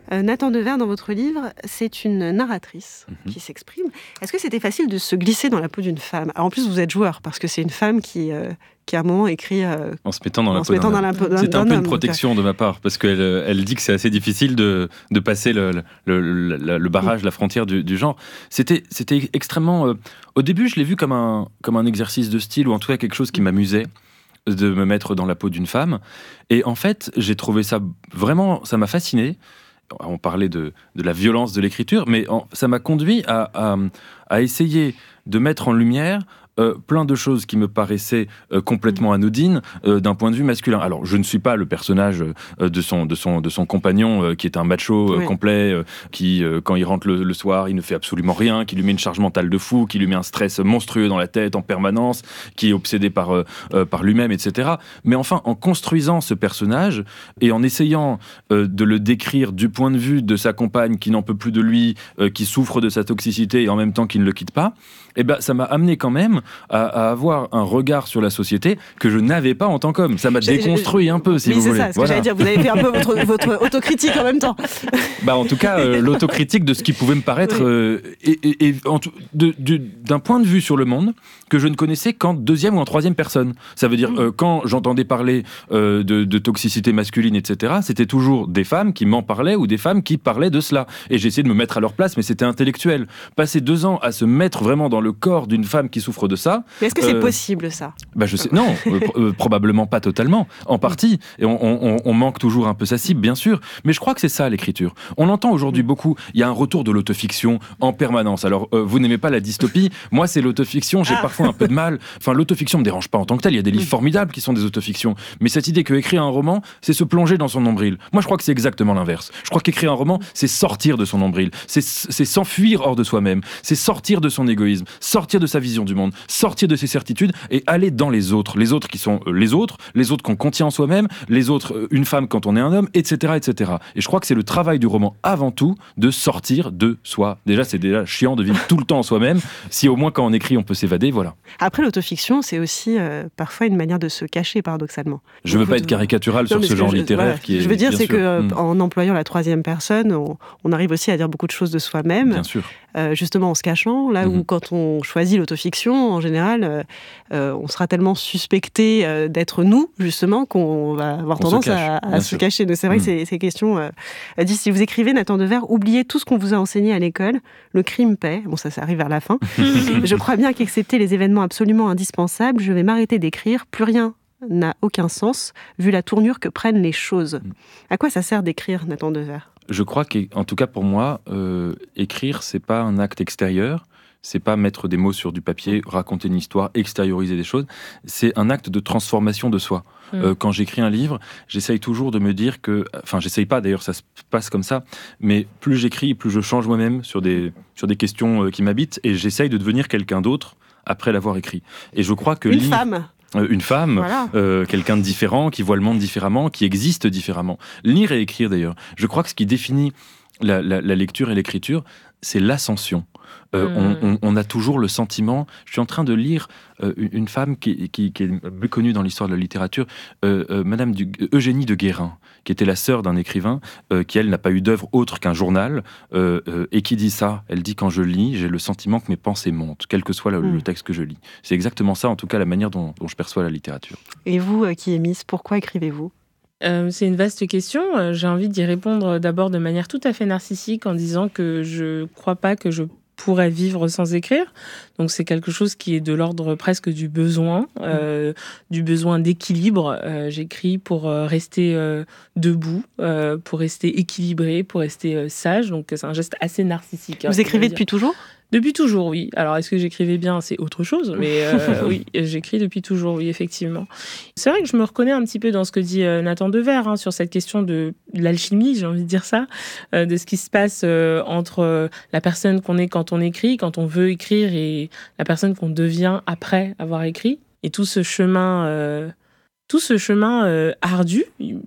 Euh, Nathan Devers, dans votre livre, c'est une narratrice Mm-hmm. qui s'exprime. Est-ce que c'était facile de se glisser dans la peau d'une femme ? Alors, en plus, vous êtes joueur, parce que c'est une femme qui, euh, qui à un moment écrit... Euh, En se mettant dans la en se peau mettant d'un dans homme. la peau d'un- C'est un d'un peu homme, une protection de ma part, parce qu'elle euh, elle dit que c'est assez difficile de, de passer le, le, le, le- le barrage, la frontière du, du genre. C'était, c'était extrêmement... euh, Au début, je l'ai vu comme un, comme un exercice de style, ou en tout cas quelque chose qui m'amusait, de me mettre dans la peau d'une femme. Et en fait, j'ai trouvé ça vraiment... Ça m'a fasciné. On parlait de, de la violence de l'écriture, mais en- ça m'a conduit à, à, à essayer de mettre en lumière euh, plein de choses qui me paraissaient euh, complètement anodines euh, d'un point de vue masculin. Alors, je ne suis pas le personnage euh, de, son, de, son, de son compagnon euh, qui est un macho euh, Oui. complet, euh, qui, euh, quand il rentre le, le soir, il ne fait absolument rien, qui lui met une charge mentale de fou, qui lui met un stress monstrueux dans la tête en permanence, qui est obsédé par, euh, euh, par lui-même, et cetera. Mais enfin, en construisant ce personnage et en essayant euh, de le décrire du point de vue de sa compagne qui n'en peut plus de lui, euh, qui souffre de sa toxicité et en même temps qui ne le quitte pas, eh ben, ça m'a amené quand même à, à avoir un regard sur la société que je n'avais pas en tant qu'homme. Ça m'a Je- je- déconstruit un peu, si oui, vous c'est voulez. ça, ce Voilà. que j'allais dire. Vous avez fait un peu votre, votre autocritique en même temps. Bah, en tout cas, euh, l'autocritique de ce qui pouvait me paraître, Oui. euh, et, et- et en tout- de- de- d'un point de vue sur le monde que je ne connaissais qu'en deuxième ou en troisième personne. Ça veut dire, Mm. euh, quand j'entendais parler euh, de, de toxicité masculine, et cetera, c'était toujours des femmes qui m'en parlaient ou des femmes qui parlaient de cela. Et j'ai essayé de me mettre à leur place, mais c'était intellectuel. Passer deux ans à se mettre vraiment dans le corps d'une femme qui souffre de ça, Mais est-ce que c'est Euh, possible, ça ? bah je sais, non, euh, pro- euh, probablement pas totalement, en partie. Et on, on- on manque toujours un peu sa cible, bien sûr. Mais je crois que c'est ça l'écriture. On entend aujourd'hui beaucoup. Il y a un retour de l'autofiction en permanence. Alors, euh, vous n'aimez pas la dystopie. Moi, c'est l'autofiction. J'ai Ah. parfois un peu de mal. Enfin, l'autofiction me dérange pas en tant que tel. Il y a des livres formidables qui sont des autofictions. Mais cette idée que écrire un roman, c'est se plonger dans son nombril. Moi, je crois que c'est exactement l'inverse. Je crois qu'écrire un roman, c'est sortir de son nombril. C'est c'est s'enfuir hors de soi-même. C'est sortir de son égoïsme, sortir de sa vision du monde, sortir de ses certitudes et aller dans les autres. Les autres qui sont euh, les autres, les autres qu'on contient en soi-même, les autres, euh, une femme quand on est un homme, et cetera, et cetera. Et je crois que c'est le travail du roman avant tout de sortir de soi. Déjà, c'est déjà chiant de vivre tout le temps en soi-même. Si au moins quand on écrit, on peut s'évader, voilà. Après, l'autofiction, c'est aussi euh, parfois une manière de se cacher, paradoxalement. Je veux Vous pas être devez- caricatural Non, sur mais ce que genre je- littéraire voilà. qui est. Je veux dire, bien c'est sûr. que euh, Mm. en employant la troisième personne, on, on arrive aussi à dire beaucoup de choses de soi-même, Bien sûr. euh, justement en se cachant. Là où Mhm. quand on choisit l'autofiction, en général, euh, euh, on sera tellement suspecté euh, d'être nous, justement, qu'on va avoir On se tendance cache, à, à bien se sûr. cacher. Donc c'est vrai que Mhm. ces, ces questions euh, euh, disent, si vous écrivez, Nathan Devers, oubliez tout ce qu'on vous a enseigné à l'école, le crime paie. Bon, ça, ça arrive vers la fin. Je crois bien qu'excepté les événements absolument indispensables, je vais m'arrêter d'écrire. Plus rien n'a aucun sens, vu la tournure que prennent les choses. À quoi ça sert d'écrire, Nathan Devers ? Je crois qu'en tout cas pour moi, euh, écrire, c'est pas un acte extérieur. C'est pas mettre des mots sur du papier, raconter une histoire, extérioriser des choses. C'est un acte de transformation de soi. Mm. Euh, quand j'écris un livre, j'essaye toujours de me dire que... Enfin, j'essaye pas, d'ailleurs, ça se passe comme ça. Mais plus j'écris, plus je change moi-même sur des, sur des questions euh, qui m'habitent. Et j'essaye de devenir quelqu'un d'autre après l'avoir écrit. Et je crois que Une lire- femme euh, une femme, Voilà. euh, quelqu'un de différent, qui voit le monde différemment, qui existe différemment. Lire et écrire, d'ailleurs. Je crois que ce qui définit la, la- la lecture et l'écriture, c'est l'ascension. Euh, Mm. on, on- on a toujours le sentiment... Je suis en train de lire euh, une, une femme qui, qui- qui est plus connue dans l'histoire de la littérature, euh, euh, Madame du- Eugénie de Guérin, qui était la sœur d'un écrivain, euh, qui, elle, n'a pas eu d'œuvre autre qu'un journal, euh, euh, et qui dit ça. Elle dit, quand je lis, j'ai le sentiment que mes pensées montent, quel que soit le, Mm. le texte que je lis. C'est exactement ça, en tout cas, la manière dont, dont je perçois la littérature. Et vous, euh, qui est Miss, pourquoi écrivez-vous ? Euh, c'est une vaste question. Euh, J'ai envie d'y répondre d'abord de manière tout à fait narcissique en disant que je crois pas que je pourrais vivre sans écrire. Donc c'est quelque chose qui est de l'ordre presque du besoin, euh, du besoin d'équilibre. Euh, J'écris pour euh, rester euh, debout, euh, pour rester équilibré, pour rester euh, sage. Donc c'est un geste assez narcissique. hein, Vous on va écrivez dire. depuis toujours ? Depuis toujours, oui. Alors, est-ce que j'écrivais bien ? C'est autre chose, mais euh, oui, j'écris depuis toujours, oui, effectivement. C'est vrai que je me reconnais un petit peu dans ce que dit euh, Nathan Devers, hein, sur cette question de l'alchimie, j'ai envie de dire ça, euh, de ce qui se passe euh, entre euh, la personne qu'on est quand on écrit, quand on veut écrire, et la personne qu'on devient après avoir écrit. Et tout ce chemin... Euh, tout ce chemin euh, ardu,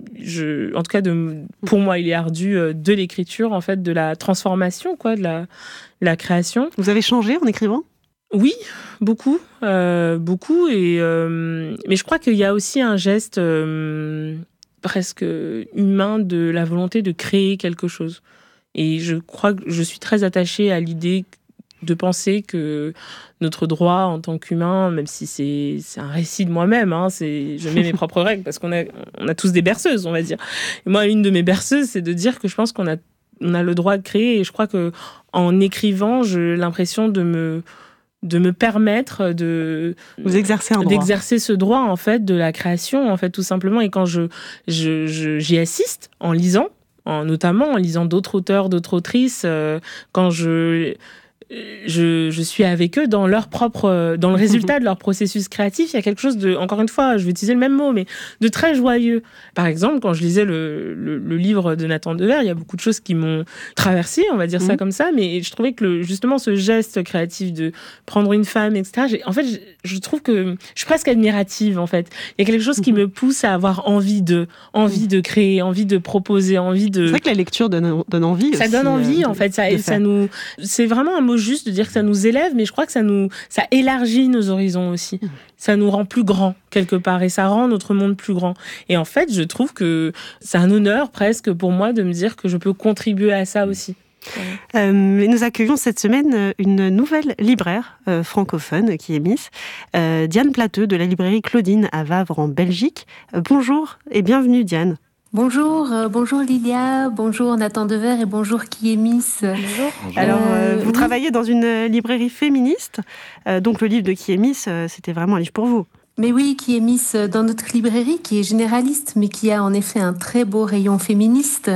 je, en tout cas de, pour moi il est ardu, euh, de l'écriture, en fait, de la transformation, quoi, de la, la création. Vous avez changé en écrivant ? Oui, beaucoup, euh, beaucoup. Et, euh, mais je crois qu'il y a aussi un geste... euh, presque humain de la volonté de créer quelque chose. Et je crois que je suis très attachée à l'idée de penser que notre droit en tant qu'humain, même si c'est, c'est un récit de moi-même, hein, c'est, je mets mes propres règles parce qu'on a, on a tous des berceuses, on va dire. Et moi, une de mes berceuses, c'est de dire que je pense qu'on a, on a le droit de créer. Et je crois que en écrivant, j'ai l'impression de me, de me permettre de Vous exercer un droit. d'exercer ce droit en fait de la création, en fait, tout simplement. Et quand je, je, je j'y assiste en lisant, en, notamment en lisant d'autres auteurs, d'autres autrices, euh, quand je Je, je suis avec eux dans leur propre, dans le résultat de leur processus créatif. Il y a quelque chose de, encore une fois, je vais utiliser le même mot, mais de très joyeux. Par exemple, quand je lisais le, le, le livre de Nathan Dever, il y a beaucoup de choses qui m'ont traversée, on va dire mmh. ça comme ça, mais je trouvais que le, justement ce geste créatif de prendre une femme, et cetera, j'ai, en fait, je, je trouve que je suis presque admirative, en fait. Il y a quelque chose qui mmh. me pousse à avoir envie de, envie mmh. de créer, envie de proposer, envie de... C'est vrai que la lecture donne, donne envie Ça aussi, donne envie, euh, en fait. Ça, de ça nous, c'est vraiment un mot juste de dire que ça nous élève, mais je crois que ça nous, ça élargit nos horizons aussi. Ça nous rend plus grands, quelque part, et ça rend notre monde plus grand. Et en fait, je trouve que c'est un honneur presque pour moi de me dire que je peux contribuer à ça aussi. Euh, nous accueillons cette semaine une nouvelle libraire euh, francophone qui est Miss, euh, Diane Plateux de la librairie Claudine à Wavre en Belgique. Euh, bonjour et bienvenue Diane. Bonjour, euh, bonjour Lilia, bonjour Nathan Dever et bonjour qui est Miss. Bonjour. Alors, euh, vous oui. travaillez dans une librairie féministe, euh, donc le livre de Qui est Miss, euh, c'était vraiment un livre pour vous. Mais oui, qui est Miss dans notre librairie, qui est généraliste, mais qui a en effet un très beau rayon féministe.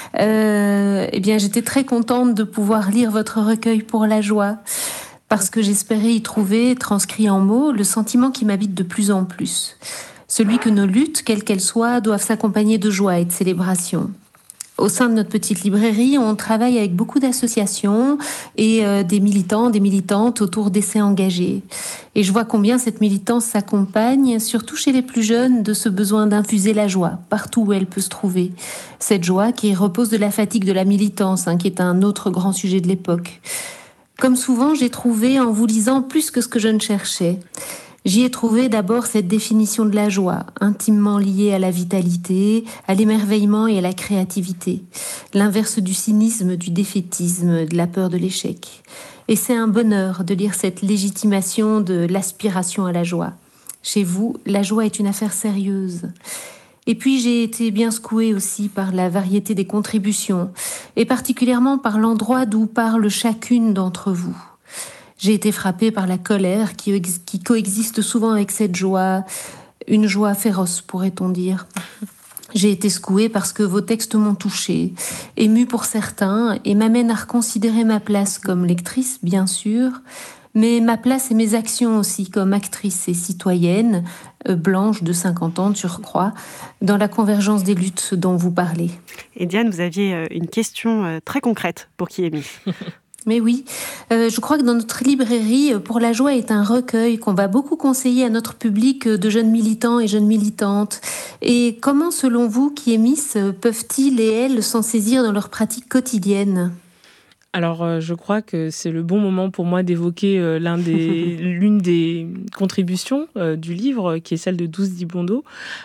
Euh, eh bien, j'étais très contente de pouvoir lire votre recueil pour la joie, parce que j'espérais y trouver, transcrit en mots, le sentiment qui m'habite de plus en plus. Celui que nos luttes, quelles qu'elles soient, doivent s'accompagner de joie et de célébration. Au sein de notre petite librairie, on travaille avec beaucoup d'associations et euh, des militants, des militantes autour d'essais engagés. Et je vois combien cette militance s'accompagne, surtout chez les plus jeunes, de ce besoin d'infuser la joie, partout où elle peut se trouver. Cette joie qui repose de la fatigue de la militance, hein, qui est un autre grand sujet de l'époque. Comme souvent, j'ai trouvé, en vous lisant, plus que ce que je ne cherchais. J'y ai trouvé d'abord cette définition de la joie, intimement liée à la vitalité, à l'émerveillement et à la créativité. L'inverse du cynisme, du défaitisme, de la peur de l'échec. Et c'est un bonheur de lire cette légitimation de l'aspiration à la joie. Chez vous, la joie est une affaire sérieuse. Et puis j'ai été bien secouée aussi par la variété des contributions, et particulièrement par l'endroit d'où parle chacune d'entre vous. J'ai été frappée par la colère qui, qui coexiste souvent avec cette joie, une joie féroce, pourrait-on dire. J'ai été secouée parce que vos textes m'ont touchée, émue pour certains, et m'amènent à reconsidérer ma place comme lectrice, bien sûr, mais ma place et mes actions aussi comme actrice et citoyenne, euh, blanche de cinquante ans de surcroît, dans la convergence des luttes dont vous parlez. Et Diane, vous aviez une question très concrète pour Qui est Miss. Mais oui, euh, je crois que dans notre librairie, Pour la joie est un recueil qu'on va beaucoup conseiller à notre public de jeunes militants et jeunes militantes. Et comment, selon vous, Qui est Miss, peuvent-ils et elles s'en saisir dans leur pratique quotidienne ? Alors, euh, je crois que c'est le bon moment pour moi d'évoquer euh, l'un des, l'une des contributions euh, du livre, qui est celle de Douce Dibondo,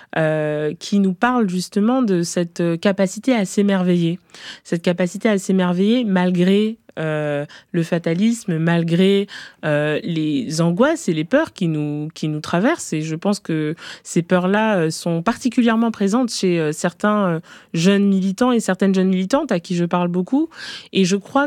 euh, qui nous parle justement de cette capacité à s'émerveiller. Cette capacité à s'émerveiller malgré euh, le fatalisme, malgré euh, les angoisses et les peurs qui nous, qui nous traversent. Et je pense que ces peurs-là sont particulièrement présentes chez euh, certains euh, jeunes militants et certaines jeunes militantes à qui je parle beaucoup. Et je crois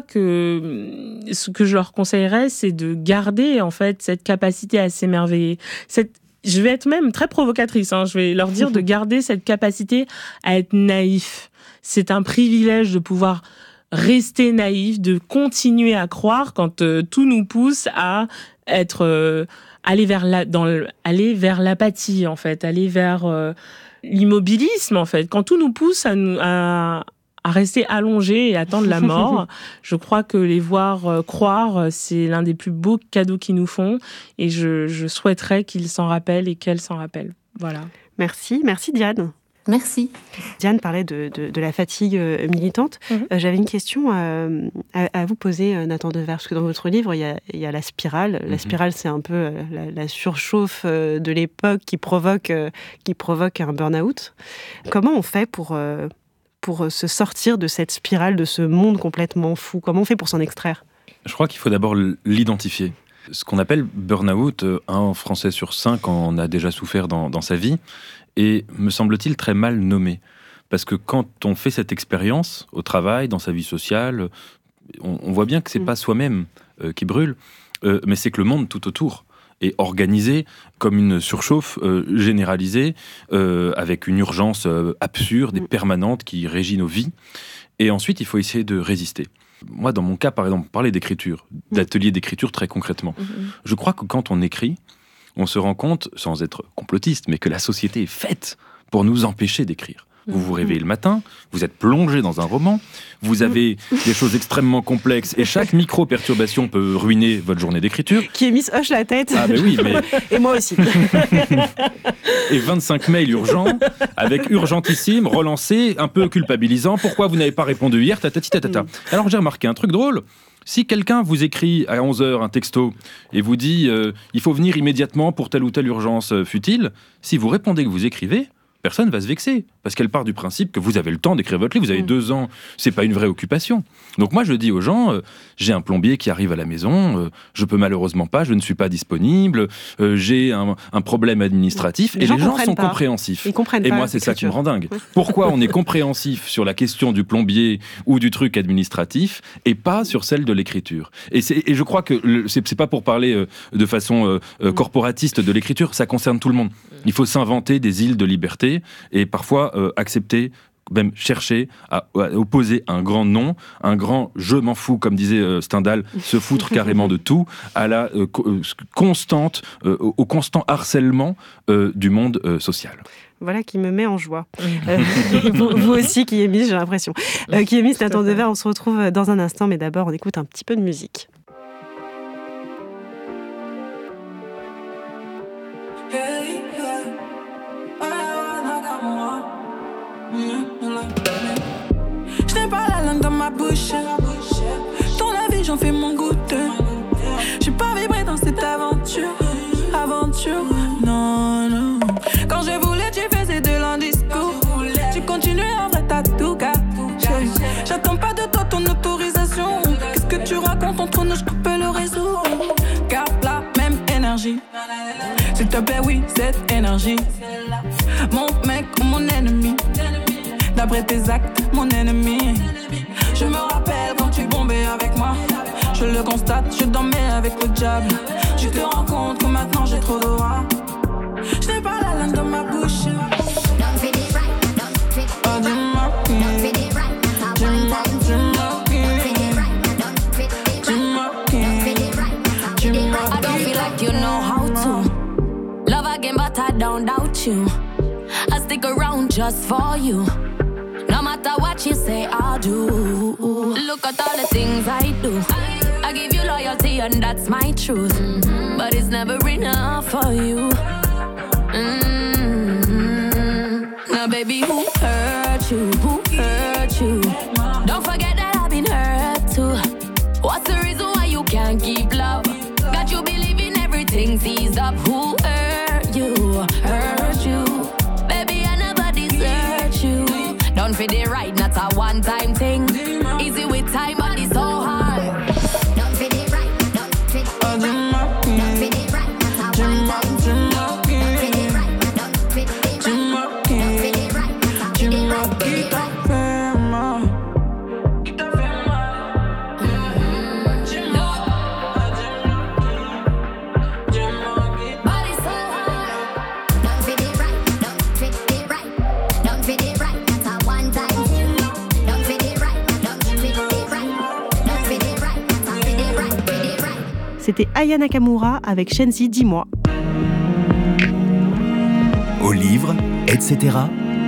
que ce que je leur conseillerais, c'est de garder en fait cette capacité à s'émerveiller. Cette Je vais être même très provocatrice, hein. Je vais leur dire de garder cette capacité à être naïf. C'est un privilège de pouvoir rester naïf, de continuer à croire quand euh, tout nous pousse à être, euh, aller vers la, dans le, aller vers l'apathie en fait, aller vers euh, l'immobilisme en fait. Quand tout nous pousse à, nous, à, à rester allongés et attendre la mort, je crois que les voir euh, croire, c'est l'un des plus beaux cadeaux qu'ils nous font, et je, je souhaiterais qu'ils s'en rappellent et qu'elles s'en rappellent. Voilà. Merci, merci Diane. Merci. Diane parlait de, de, de la fatigue militante. Mmh. Euh, j'avais une question à, à, à vous poser, Nathan Devers, parce que dans votre livre, il y a, il y a la spirale. Mmh. La spirale, c'est un peu la, la surchauffe de l'époque qui provoque, qui provoque un burn-out. Comment on fait pour, pour se sortir de cette spirale, de ce monde complètement fou? Comment on fait pour s'en extraire? Je crois qu'il faut d'abord l'identifier. Ce qu'on appelle burn-out, un Français sur cinq en a déjà souffert dans, dans sa vie, et me semble-t-il très mal nommé. Parce que quand on fait cette expérience au travail, dans sa vie sociale, on, on voit bien que c'est mmh. pas soi-même euh, qui brûle, euh, mais c'est que le monde tout autour est organisé comme une surchauffe euh, généralisée, euh, avec une urgence euh, absurde et permanente qui régit nos vies. Et ensuite, il faut essayer de résister. Moi, dans mon cas, par exemple, parler d'écriture, d'atelier d'écriture très concrètement. Mmh. Je crois que quand on écrit, on se rend compte, sans être complotiste, mais que la société est faite pour nous empêcher d'écrire. Vous vous réveillez le matin, vous êtes plongé dans un roman, vous avez des choses extrêmement complexes et chaque micro-perturbation peut ruiner votre journée d'écriture. Qui émise hoche la tête. Ah ben oui, mais... Et moi aussi. Et vingt-cinq mails urgents, avec urgentissime, relancé, un peu culpabilisant. Pourquoi vous n'avez pas répondu hier, tatati tatata. Alors j'ai remarqué un truc drôle. Si quelqu'un vous écrit à onze heures un texto et vous dit euh, « il faut venir immédiatement pour telle ou telle urgence euh, futile », si vous répondez que vous écrivez, personne ne va se vexer, parce qu'elle part du principe que vous avez le temps d'écrire votre livre, vous avez mmh. deux ans, c'est pas une vraie occupation. Donc moi je dis aux gens, euh, j'ai un plombier qui arrive à la maison, euh, je peux malheureusement pas, je ne suis pas disponible, euh, j'ai un, un problème administratif, les et gens les gens sont pas. compréhensifs. Ils comprennent et pas moi c'est ça qui me rend dingue. Pourquoi on est compréhensif sur la question du plombier ou du truc administratif, et pas sur celle de l'écriture. Et, et je crois que le, c'est, c'est pas pour parler euh, de façon euh, euh, corporatiste de l'écriture, ça concerne tout le monde. Il faut s'inventer des îles de liberté, et parfois euh, accepter, même chercher à, à opposer un grand non, un grand je m'en fous, comme disait euh, Stendhal, se foutre carrément de tout, à la euh, co- constante, euh, au constant harcèlement euh, du monde euh, social. Voilà qui me met en joie. Euh, vous, vous aussi, qui émise, j'ai l'impression. Euh, qui émise, Nathan Devers, on se retrouve dans un instant, mais d'abord on écoute un petit peu de musique. Je n'ai pas la langue dans ma bouche. Ton avis, j'en fais mon goûter. J'ai pas vibré dans cette aventure. Aventure, non, non. Quand je voulais, tu faisais de l'indiscours. Tu continuais en vrai, t'as tout gâté. J'attends pas de toi ton autorisation. Qu'est-ce que tu racontes entre nous, je coupe le réseau. Garde la même énergie. S'il te plaît, oui, cette énergie. Mon mec ou mon ennemi. D'après tes actes, mon ennemi. Je me rappelle quand tu bombais avec moi. Je le constate, je dormais avec le diable. Tu te rends compte que maintenant j'ai trop d'aura. Je n'ai pas la langue dans ma bouche. Don't fit it right, don't fit it right. Don't fit it right, that's how one time to Don't fit it right, don't fit it right. Don't fit it right, that's how fit it right. I don't feel like you know how to love again, but I don't doubt you. I stick around just for you. No matter what you say, I'll do. Look at all the things I do. I give you loyalty and that's my truth. Mm-hmm. But it's never enough for you. Mm-hmm. Now baby, who hurt you? Who hurt you? Don't forget that I've been hurt too. What's the reason why you can't keep love? Got you believing everything's eased up. Who hurt you? Hurt you? Baby, I never desert you. Don't fit it right, not a one-time thing. Easy with time, but it's so hard. Don't fit it right, don't fit it right. Don't fit it right, that's how one time to Don't fit it right, don't fit it right. Don't fit it right, that's how fit it right. Fit it right. C'était Aya Nakamura avec Shenzi, dis-moi. Au livre, et cetera.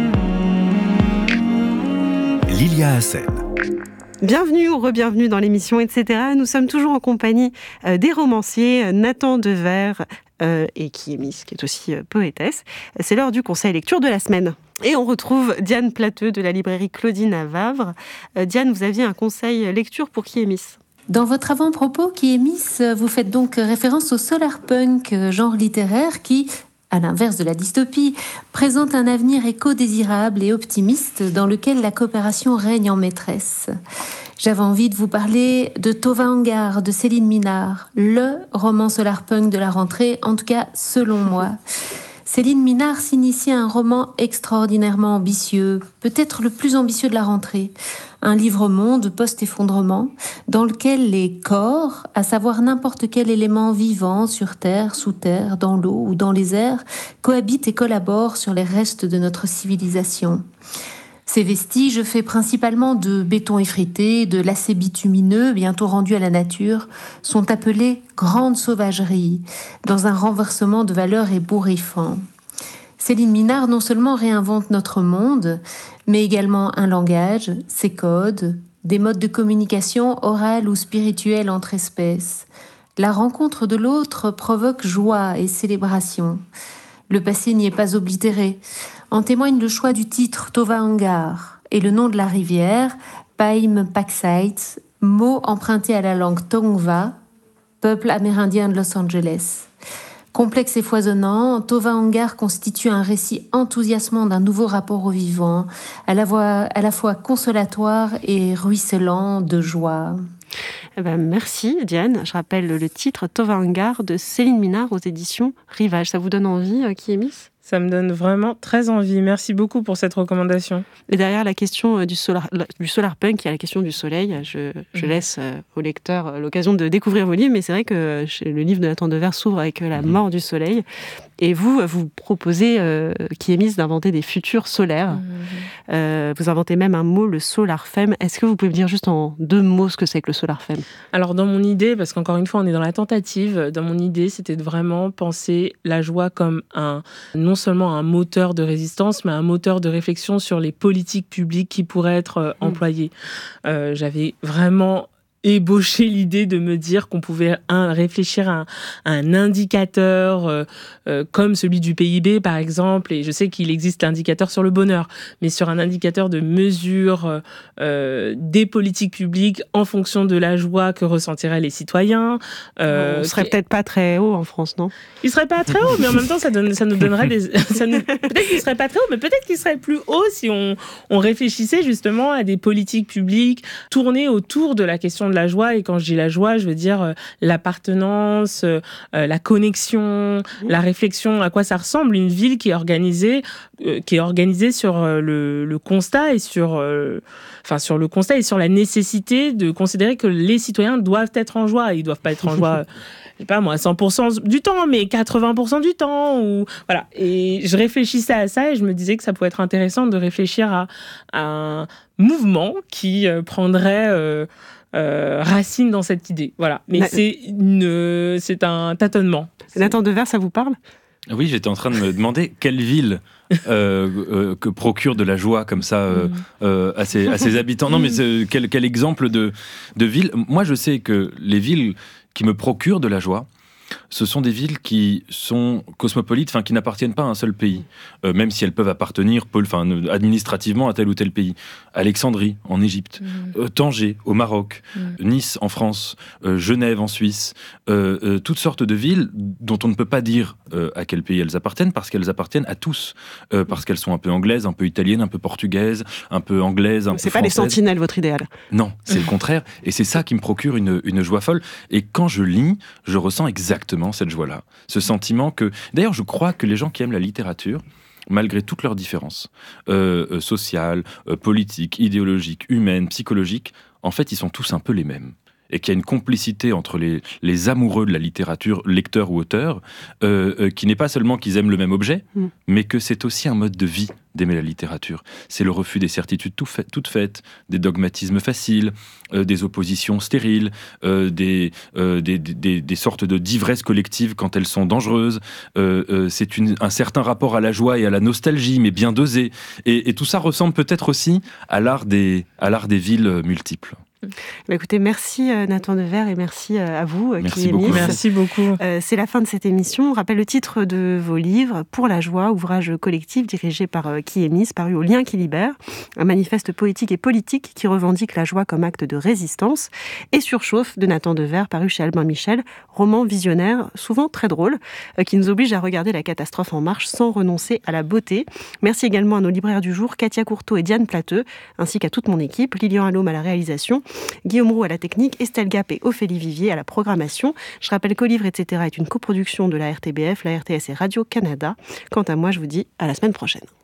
Lilia Hassen. Bienvenue ou re-bienvenue dans l'émission, et cetera. Nous sommes toujours en compagnie euh, des romanciers Nathan Devers euh, et qui est Miss, qui est aussi euh, poétesse. C'est l'heure du conseil lecture de la semaine. Et on retrouve Diane Plateux de la librairie Claudine à Vavre. Euh, Diane, vous aviez un conseil lecture pour Qui est Miss ? Dans votre avant-propos, Qui est Miss, vous faites donc référence au solarpunk, genre littéraire qui, à l'inverse de la dystopie, présente un avenir éco-désirable et optimiste dans lequel la coopération règne en maîtresse. J'avais envie de vous parler de Tova Hangar de Céline Minard, le roman solarpunk de la rentrée, en tout cas selon moi. Céline Minard s'initie à un roman extraordinairement ambitieux, peut-être le plus ambitieux de la rentrée. Un livre-monde post-effondrement, dans lequel les corps, à savoir n'importe quel élément vivant sur Terre, sous terre, dans l'eau ou dans les airs, cohabitent et collaborent sur les restes de notre civilisation. Ces vestiges, faits principalement de béton effrité, de lacets bitumineux, bientôt rendus à la nature, sont appelés grandes sauvageries, dans un renversement de valeurs ébouriffant. Céline Minard non seulement réinvente notre monde, mais également un langage, ses codes, des modes de communication orale ou spirituelle entre espèces. La rencontre de l'autre provoque joie et célébration. Le passé n'y est pas oblitéré. En témoigne le choix du titre Tova Hangar et le nom de la rivière, Paim Paksait, mot emprunté à la langue Tongva, peuple amérindien de Los Angeles. Complexe et foisonnant, Tova Hangar constitue un récit enthousiasmant d'un nouveau rapport au vivant, à la fois, à la fois consolatoire et ruisselant de joie. Eh ben, merci Diane. Je rappelle le titre Tova Hangar de Céline Minard aux éditions Rivage. Ça vous donne envie, euh, Qui est Miss ? Ça me donne vraiment très envie. Merci beaucoup pour cette recommandation. Et derrière la question du solar, du solarpunk, il y a la question du soleil. Je, je mmh. laisse euh, au lecteur euh, l'occasion de découvrir vos livres, mais c'est vrai que euh, le livre de Nathan Devers s'ouvre avec euh, la mmh. mort du soleil. Et vous, vous proposez, euh, Qui est Miss, d'inventer des futurs solaires. Mmh. Euh, vous inventez même un mot, le solarfem. Est-ce que vous pouvez me dire juste en deux mots ce que c'est que le solarfem ? Alors dans mon idée, parce qu'encore une fois on est dans la tentative, dans mon idée c'était de vraiment penser la joie comme un, non seulement un moteur de résistance, mais un moteur de réflexion sur les politiques publiques qui pourraient être euh, employées. Mmh. Euh, j'avais vraiment ébauché l'idée de me dire qu'on pouvait un, réfléchir à un, à un indicateur euh, euh, comme celui du P I B, par exemple, et je sais qu'il existe l'indicateur sur le bonheur, mais sur un indicateur de mesure euh, des politiques publiques en fonction de la joie que ressentiraient les citoyens. Euh, On serait qui... peut-être pas très haut en France, non ? Il serait pas très haut, mais en même temps, ça, donne, ça nous donnerait des... ça nous... Peut-être qu'il serait pas très haut, mais peut-être qu'il serait plus haut si on, on réfléchissait justement à des politiques publiques tournées autour de la question de la joie. Et quand je dis la joie, je veux dire euh, l'appartenance, euh, la connexion, mmh. la réflexion, à quoi ça ressemble une ville qui est organisée, euh, qui est organisée sur euh, le, le constat et sur, euh, enfin sur le constat et sur la nécessité de considérer que les citoyens doivent être en joie. Ils doivent pas être en joie. Je sais pas moi, cent pour cent du temps, mais quatre-vingts pour cent du temps. Ou... Voilà. Et je réfléchissais à ça et je me disais que ça pouvait être intéressant de réfléchir à, à un mouvement qui euh, prendrait euh, euh, racine dans cette idée. Voilà. Mais Na... c'est, une, c'est un tâtonnement. Nathan Devers, ça vous parle ? Oui, j'étais en train de me demander quelle ville euh, euh, que procure de la joie comme ça euh, euh, à, ses, à ses habitants. Non, mais c'est, quel, quel exemple de, de ville ? Moi, je sais que les villes qui me procurent de la joie, ce sont des villes qui sont cosmopolites, enfin qui n'appartiennent pas à un seul pays, euh, même si elles peuvent appartenir enfin, administrativement à tel ou tel pays. Alexandrie en Égypte, mmh. euh, Tanger au Maroc, mmh. Nice en France, euh, Genève en Suisse, euh, euh, toutes sortes de villes dont on ne peut pas dire euh, à quel pays elles appartiennent, parce qu'elles appartiennent à tous, euh, parce qu'elles sont un peu anglaises, un peu italiennes, un peu portugaises, un peu anglaises, un peu C'est françaises. pas les sentinelles votre idéal. Non, c'est le contraire, et c'est ça qui me procure une, une joie folle. Et quand je lis, je ressens exactement Exactement cette joie-là, ce sentiment que... D'ailleurs, je crois que les gens qui aiment la littérature, malgré toutes leurs différences, euh, euh, sociales, euh, politiques, idéologiques, humaines, psychologiques, en fait, ils sont tous un peu les mêmes. Et qu'il y a une complicité entre les, les amoureux de la littérature, lecteurs ou auteurs, euh, euh, qui n'est pas seulement qu'ils aiment le même objet, mm. mais que c'est aussi un mode de vie d'aimer la littérature. C'est le refus des certitudes tout fait, toutes faites, des dogmatismes faciles, euh, des oppositions stériles, euh, des, euh, des, des, des sortes de d'ivresse collective quand elles sont dangereuses. Euh, euh, c'est une, un certain rapport à la joie et à la nostalgie, mais bien dosé. Et, et tout ça ressemble peut-être aussi à l'art des, à l'art des villes multiples. Bah écoutez, merci euh, Nathan Devers et merci euh, à vous, euh, Merci qui beaucoup. émisse. Merci beaucoup. Euh, c'est la fin de cette émission. On rappelle le titre de vos livres, Pour la joie, ouvrage collectif dirigé par euh, Qui émisse, paru au Lien qui libère, un manifeste poétique et politique qui revendique la joie comme acte de résistance, et Surchauffe de Nathan Devers, paru chez Albin Michel, roman visionnaire, souvent très drôle, euh, qui nous oblige à regarder la catastrophe en marche sans renoncer à la beauté. Merci également à nos libraires du jour, Katia Courteau et Diane Plateux, ainsi qu'à toute mon équipe, Lilian Allôme à la réalisation, Guillaume Roux à la technique, Estelle Gap et Ophélie Vivier à la programmation. Je rappelle qu'Au livre, et cetera est une coproduction de la R T B F, la R T S et Radio-Canada. Quant à moi, je vous dis à la semaine prochaine.